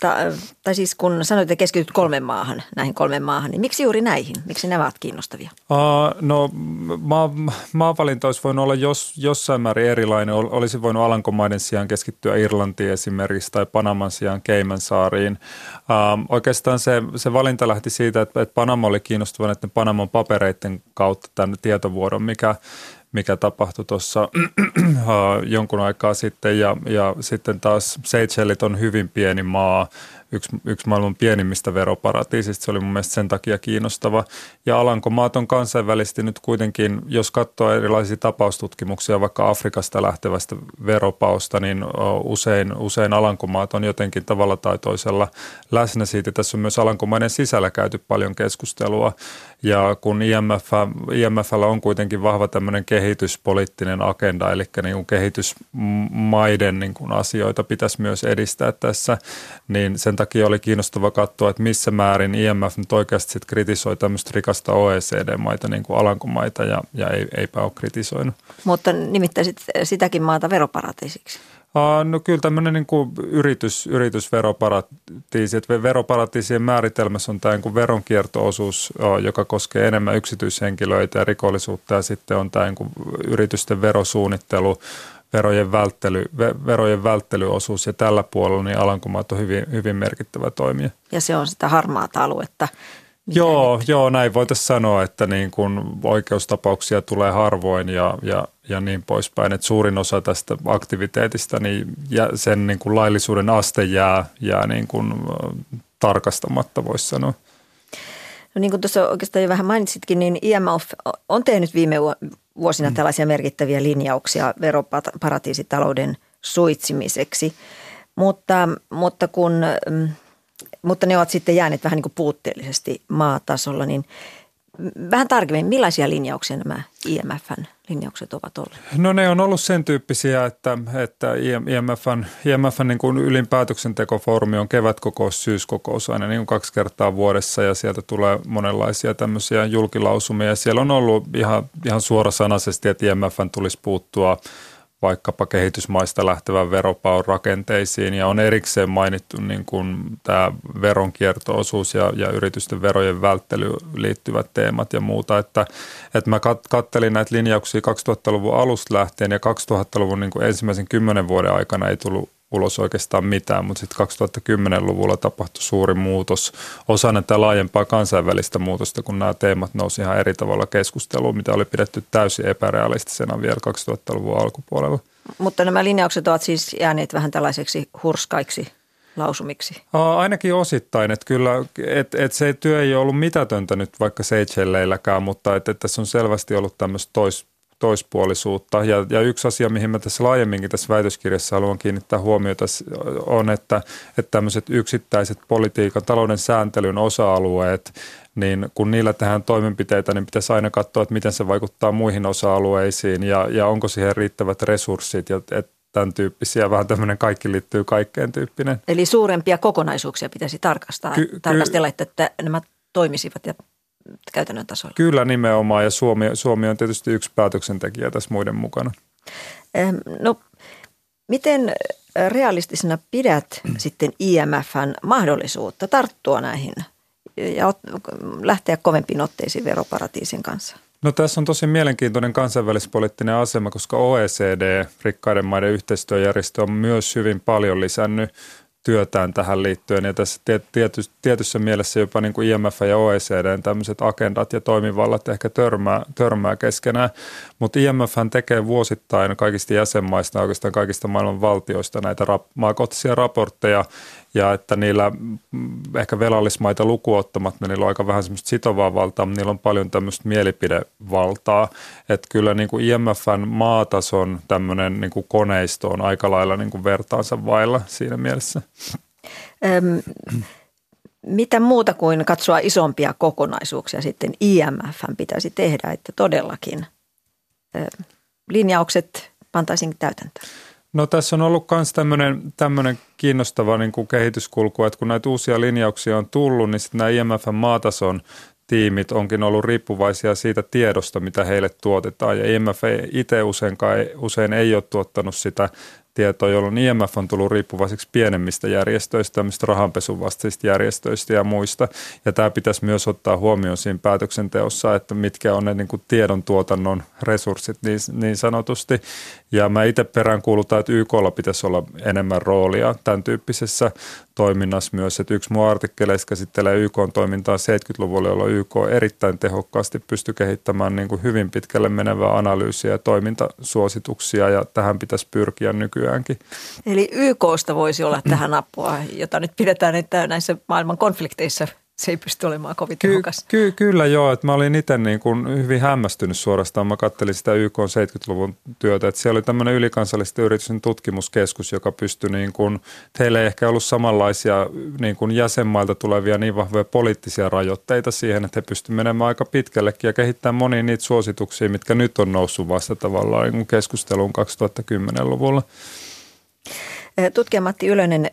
tai siis kun sanoit, että keskityt kolmen maahan, näihin kolmen maahan, niin miksi juuri näihin? Miksi nämä ovat kiinnostavia? Uh, no maa, maavalinta olisi voinut olla jos, jossain määrin erilainen. Olisi voinut Alankomaiden sijaan keskittyä Irlantiin esimerkiksi tai Panaman sijaan Caymansaariin. Uh, oikeastaan se, se valinta lähti siitä, että, että Panama oli kiinnostava näiden Panaman papereiden kautta tämän tietovuodon, mikä mikä tapahtui tuossa jonkun aikaa sitten ja, ja sitten taas Seychellit on hyvin pieni maa, yksi, yksi maailman pienimmistä veroparatiisista, se oli mun mielestä sen takia kiinnostava. Ja Alankomaat on kansainvälisesti nyt kuitenkin, jos katsoo erilaisia tapaustutkimuksia vaikka Afrikasta lähtevästä veropausta, niin usein, usein Alankomaat on jotenkin tavalla tai toisella läsnä siitä. Tässä on myös Alankomaiden sisällä käyty paljon keskustelua ja kun I M F, I M F:llä on kuitenkin vahva tämmöinen kehityspoliittinen agenda, eli niin kuin kehitysmaiden niin kuin asioita pitäisi myös edistää tässä, niin sen takia oli kiinnostava katsoa, että missä määrin I M F nyt oikeasti sit kritisoi tämmöistä rikasta O E C D-maita, niin kuin Alankomaita, ja, ja ei, eipä ole kritisoinut. Mutta nimittäisit sitäkin maata veroparatiisiksi? No kyllä tämmöinen niin kuin yritys, yritysveroparatiisi, että veroparatiisien määritelmässä on tämä niin kuin veronkierto-osuus, joka koskee enemmän yksityishenkilöitä ja rikollisuutta, ja sitten on tämä niin kuin yritysten verosuunnittelu, verojen, välttely, verojen välttelyosuus, ja tällä puolella niin Alankomaat on hyvin, hyvin merkittävä toimija. Ja se on sitä harmaata aluetta. Joo, joo, näin voitaisiin sanoa, että niin kun oikeustapauksia tulee harvoin ja, ja, ja niin poispäin, että suurin osa tästä aktiviteetista, niin sen niin kun laillisuuden aste jää, jää niin kun tarkastamatta, voisi sanoa. No niin kuin tuossa oikeastaan jo vähän mainitsitkin, niin I M F on tehnyt viime vuosina tällaisia merkittäviä linjauksia veroparatiisitalouden suitsimiseksi, mutta, mutta kun... Mutta ne ovat sitten jääneet vähän niin kuin puutteellisesti maatasolla, niin vähän tarkemmin, millaisia linjauksia nämä I M F:n linjaukset ovat olleet? No ne on ollut sen tyyppisiä, että, että I M F:n, I M F:n niin kuin ylin päätöksentekofoorumi on kevätkokous, syyskokous aina niin kuin kaksi kertaa vuodessa ja sieltä tulee monenlaisia tämmöisiä julkilausumia. Siellä on ollut ihan, ihan suorasanaisesti, että I M F:n tulisi puuttua vaikkapa kehitysmaista lähtevän veropaon rakenteisiin ja on erikseen mainittu niin kuin tämä veronkierto-osuus ja, ja yritysten verojen välttelyyn liittyvät teemat ja muuta. Että, että mä kat, kattelin näitä linjauksia kaksituhattaluvun alusta lähtien ja kaksituhattaluvun niin kuin ensimmäisen kymmenen vuoden aikana ei tullut ulos oikeastaan mitään, mutta sitten kaksituhattakymmenluvulla tapahtui suuri muutos osana tätä laajempaa kansainvälistä muutosta, kun nämä teemat nousi ihan eri tavalla keskusteluun, mitä oli pidetty täysin epärealistisena vielä kaksituhattaluvun alkupuolella. Mutta nämä linjaukset ovat siis jääneet vähän tällaiseksi hurskaiksi lausumiksi? Ainakin osittain, että kyllä, että et se työ ei ole ollut mitätöntä nyt vaikka Seychelleilläkään, mutta että et tässä on selvästi ollut tämmöistä tois, toispuolisuutta. Ja, ja yksi asia, mihin mä tässä laajemminkin tässä väitöskirjassa haluan kiinnittää huomiota, on, että, että tämmöiset yksittäiset politiikan, talouden sääntelyn osa-alueet, niin kun niillä tehdään toimenpiteitä, niin pitäisi aina katsoa, että miten se vaikuttaa muihin osa-alueisiin ja, ja onko siihen riittävät resurssit ja että tämän tyyppisiä, vähän tämmöinen kaikki liittyy kaikkeen tyyppinen. Eli suurempia kokonaisuuksia pitäisi tarkastaa, ky- tarkastella, että, että nämä toimisivat ja käytännön tasolla. Kyllä nimenomaan, ja Suomi, Suomi on tietysti yksi päätöksentekijä tässä muiden mukana. No, miten realistisena pidät sitten I M F:n mahdollisuutta tarttua näihin ja lähteä kovempiin otteisiin veroparatiisin kanssa? No tässä on tosi mielenkiintoinen kansainvälispoliittinen asema, koska O E C D, rikkaiden maiden yhteistyöjärjestö, on myös hyvin paljon lisännyt työtään tähän liittyen. Ja tässä tiety, tietyssä mielessä jopa niin kuin I M F ja O E C D:n tämmöiset agendat ja toimivallat ehkä törmää, törmää keskenään. Mutta I M F tekee vuosittain kaikista jäsenmaista, oikeastaan kaikista maailman valtioista näitä rap- maakohtaisia raportteja. Ja että niillä ehkä velallismaita lukuottamatta, niillä on aika vähän semmoista sitovaa valtaa, mutta niillä on paljon tämmöistä mielipidevaltaa. Että kyllä niin kuin I M F:n maatason tämmöinen niin kuin koneisto on aika lailla niin kuin vertaansa vailla siinä mielessä. Öm, mitä muuta kuin katsoa isompia kokonaisuuksia sitten I M F:n pitäisi tehdä, että todellakin ö, linjaukset pantaisiin täytäntöön? No tässä on ollut myös tämmöinen, tämmöinen kiinnostava niin kuin kehityskulku, että kun näitä uusia linjauksia on tullut, niin sitten nämä I M F:n maatason tiimit onkin ollut riippuvaisia siitä tiedosta, mitä heille tuotetaan. Ja I M F itse useinkaan, usein ei ole tuottanut sitä tietoa, jolloin I M F on tullut riippuvaiseksi pienemmistä järjestöistä, tämmöistä rahanpesun vastaisista järjestöistä ja muista. Ja tämä pitäisi myös ottaa huomioon siinä päätöksenteossa, että mitkä on ne niin kuin tiedon tuotannon resurssit niin, niin sanotusti. Ja mä itse peräänkuulutan, että Y K:lla pitäisi olla enemmän roolia tämän tyyppisessä toiminnassa myös. Että yksi mun artikkeleissa käsittelee Y K:n toimintaa seitsemänkymmentäluvulla, jolloin Y K erittäin tehokkaasti pystyi kehittämään niin kuin hyvin pitkälle menevää analyysiä ja toimintasuosituksia, ja tähän pitäisi pyrkiä nykyäänkin. Eli Y K:sta voisi olla tähän apua, jota nyt pidetään, että näissä maailman konflikteissa se ei pysty olemaan kovin tehokas. Ky- ky- kyllä joo, että mä olin itse niin kuin hyvin hämmästynyt suorastaan. Mä kattelin sitä Y K:n seitsemänkymmentäluvun työtä, että siellä oli tämmöinen ylikansallisten yritysten tutkimuskeskus, joka pystyi niin kuin, heillä ei ehkä ollut samanlaisia niin kuin jäsenmailta tulevia niin vahvoja poliittisia rajoitteita siihen, että he pystyivät menemään aika pitkällekin ja kehittämään monia niitä suosituksia, mitkä nyt on noussut vasta tavallaan niin kuin keskusteluun kaksituhattakymmenluvulla. Tutkija Matti Ylönen,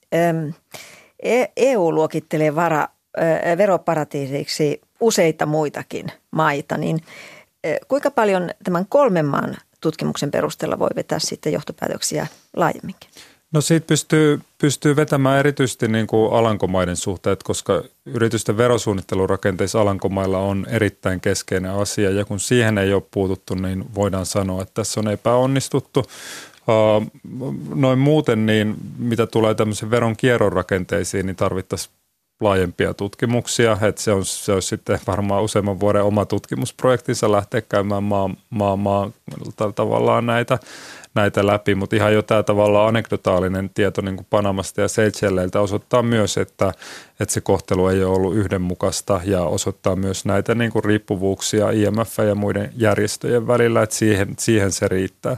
E U luokittelee vara veroparatiisiksi useita muitakin maita, niin kuinka paljon tämän kolmen maan tutkimuksen perusteella voi vetää sitten johtopäätöksiä laajemminkin? No siitä pystyy, pystyy vetämään erityisesti niin kuin Alankomaiden suhteet, koska yritysten verosuunnittelurakenteissa Alankomailla on erittäin keskeinen asia, ja kun siihen ei ole puututtu, niin voidaan sanoa, että tässä on epäonnistuttu. Noin muuten, niin mitä tulee tämmöisen veron kierron rakenteisiin, niin tarvittaisiin laajempia tutkimuksia, että se on, se on sitten varmaan useamman vuoden oma tutkimusprojektinsa lähteä käymään maan, maan, maan tavallaan näitä, näitä läpi, mutta ihan jo tämä tavallaan anekdotaalinen tieto niin kuin Panamasta ja Seychelleiltä osoittaa myös, että, että se kohtelu ei ole ollut yhdenmukaista, ja osoittaa myös näitä niin kuin riippuvuuksia I M F ja muiden järjestöjen välillä, että siihen, siihen se riittää.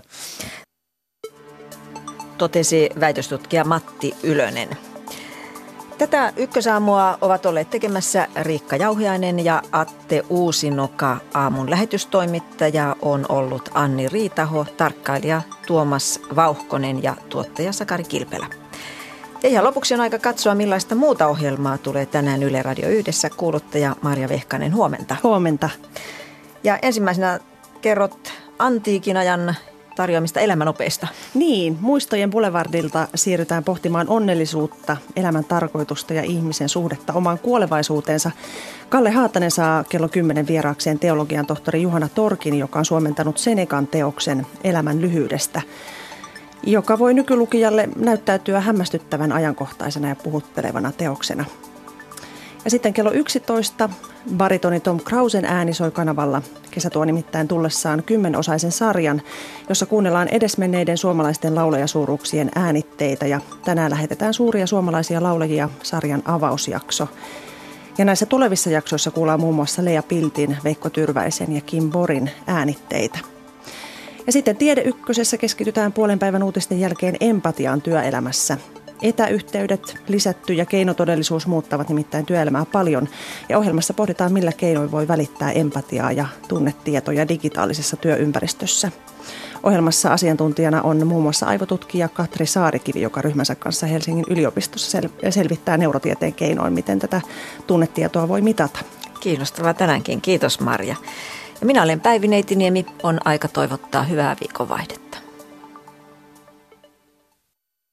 Totesi väitöstutkija Matti Ylönen. Tätä ykkösaamua ovat olleet tekemässä Riikka Jauhiainen ja Atte Uusinoka. Aamun lähetystoimittaja on ollut Anni Riitaho, tarkkailija Tuomas Vauhkonen ja tuottaja Sakari Kilpelä. Ja ihan lopuksi on aika katsoa, millaista muuta ohjelmaa tulee tänään Yle Radio Yhdessä. Kuuluttaja Marja Vehkanen, huomenta. Huomenta. Ja ensimmäisenä kerrot antiikin ajan tarjoamista elämänopeista. Niin, muistojen boulevardilta siirrytään pohtimaan onnellisuutta, elämän tarkoitusta ja ihmisen suhdetta omaan kuolevaisuuteensa. Kalle Haatanen saa kello kymmenen vieraakseen teologian tohtori Juhana Torkin, joka on suomentanut Senecan teoksen Elämän lyhyydestä, joka voi nykylukijalle näyttäytyä hämmästyttävän ajankohtaisena ja puhuttelevana teoksena. Ja sitten kello yksitoista Baritoni Tom Krausen ääni soi kanavalla. Kesä tuo nimittäin tullessaan kymmenosaisen sarjan, jossa kuunnellaan edesmenneiden suomalaisten laulajasuuruuksien äänitteitä. Ja tänään lähetetään suuria suomalaisia laulajia sarjan avausjakso. Ja näissä tulevissa jaksoissa kuullaan muun muassa Lea Piltin, Veikko Tyrväisen ja Kim Borin äänitteitä. Ja sitten Tiede Ykkösessä keskitytään puolen päivän uutisten jälkeen empatiaan työelämässä. Etäyhteydet, lisätty ja keinotodellisuus muuttavat nimittäin työelämää paljon. Ja ohjelmassa pohditaan, millä keinoin voi välittää empatiaa ja tunnetietoja digitaalisessa työympäristössä. Ohjelmassa asiantuntijana on muun muassa aivotutkija Katri Saarikivi, joka ryhmänsä kanssa Helsingin yliopistossa sel- selvittää neurotieteen keinoin, miten tätä tunnetietoa voi mitata. Kiinnostavaa tänäänkin. Kiitos Marja. Ja minä olen Päivi Neitiniemi. On aika toivottaa hyvää viikonvaihdetta.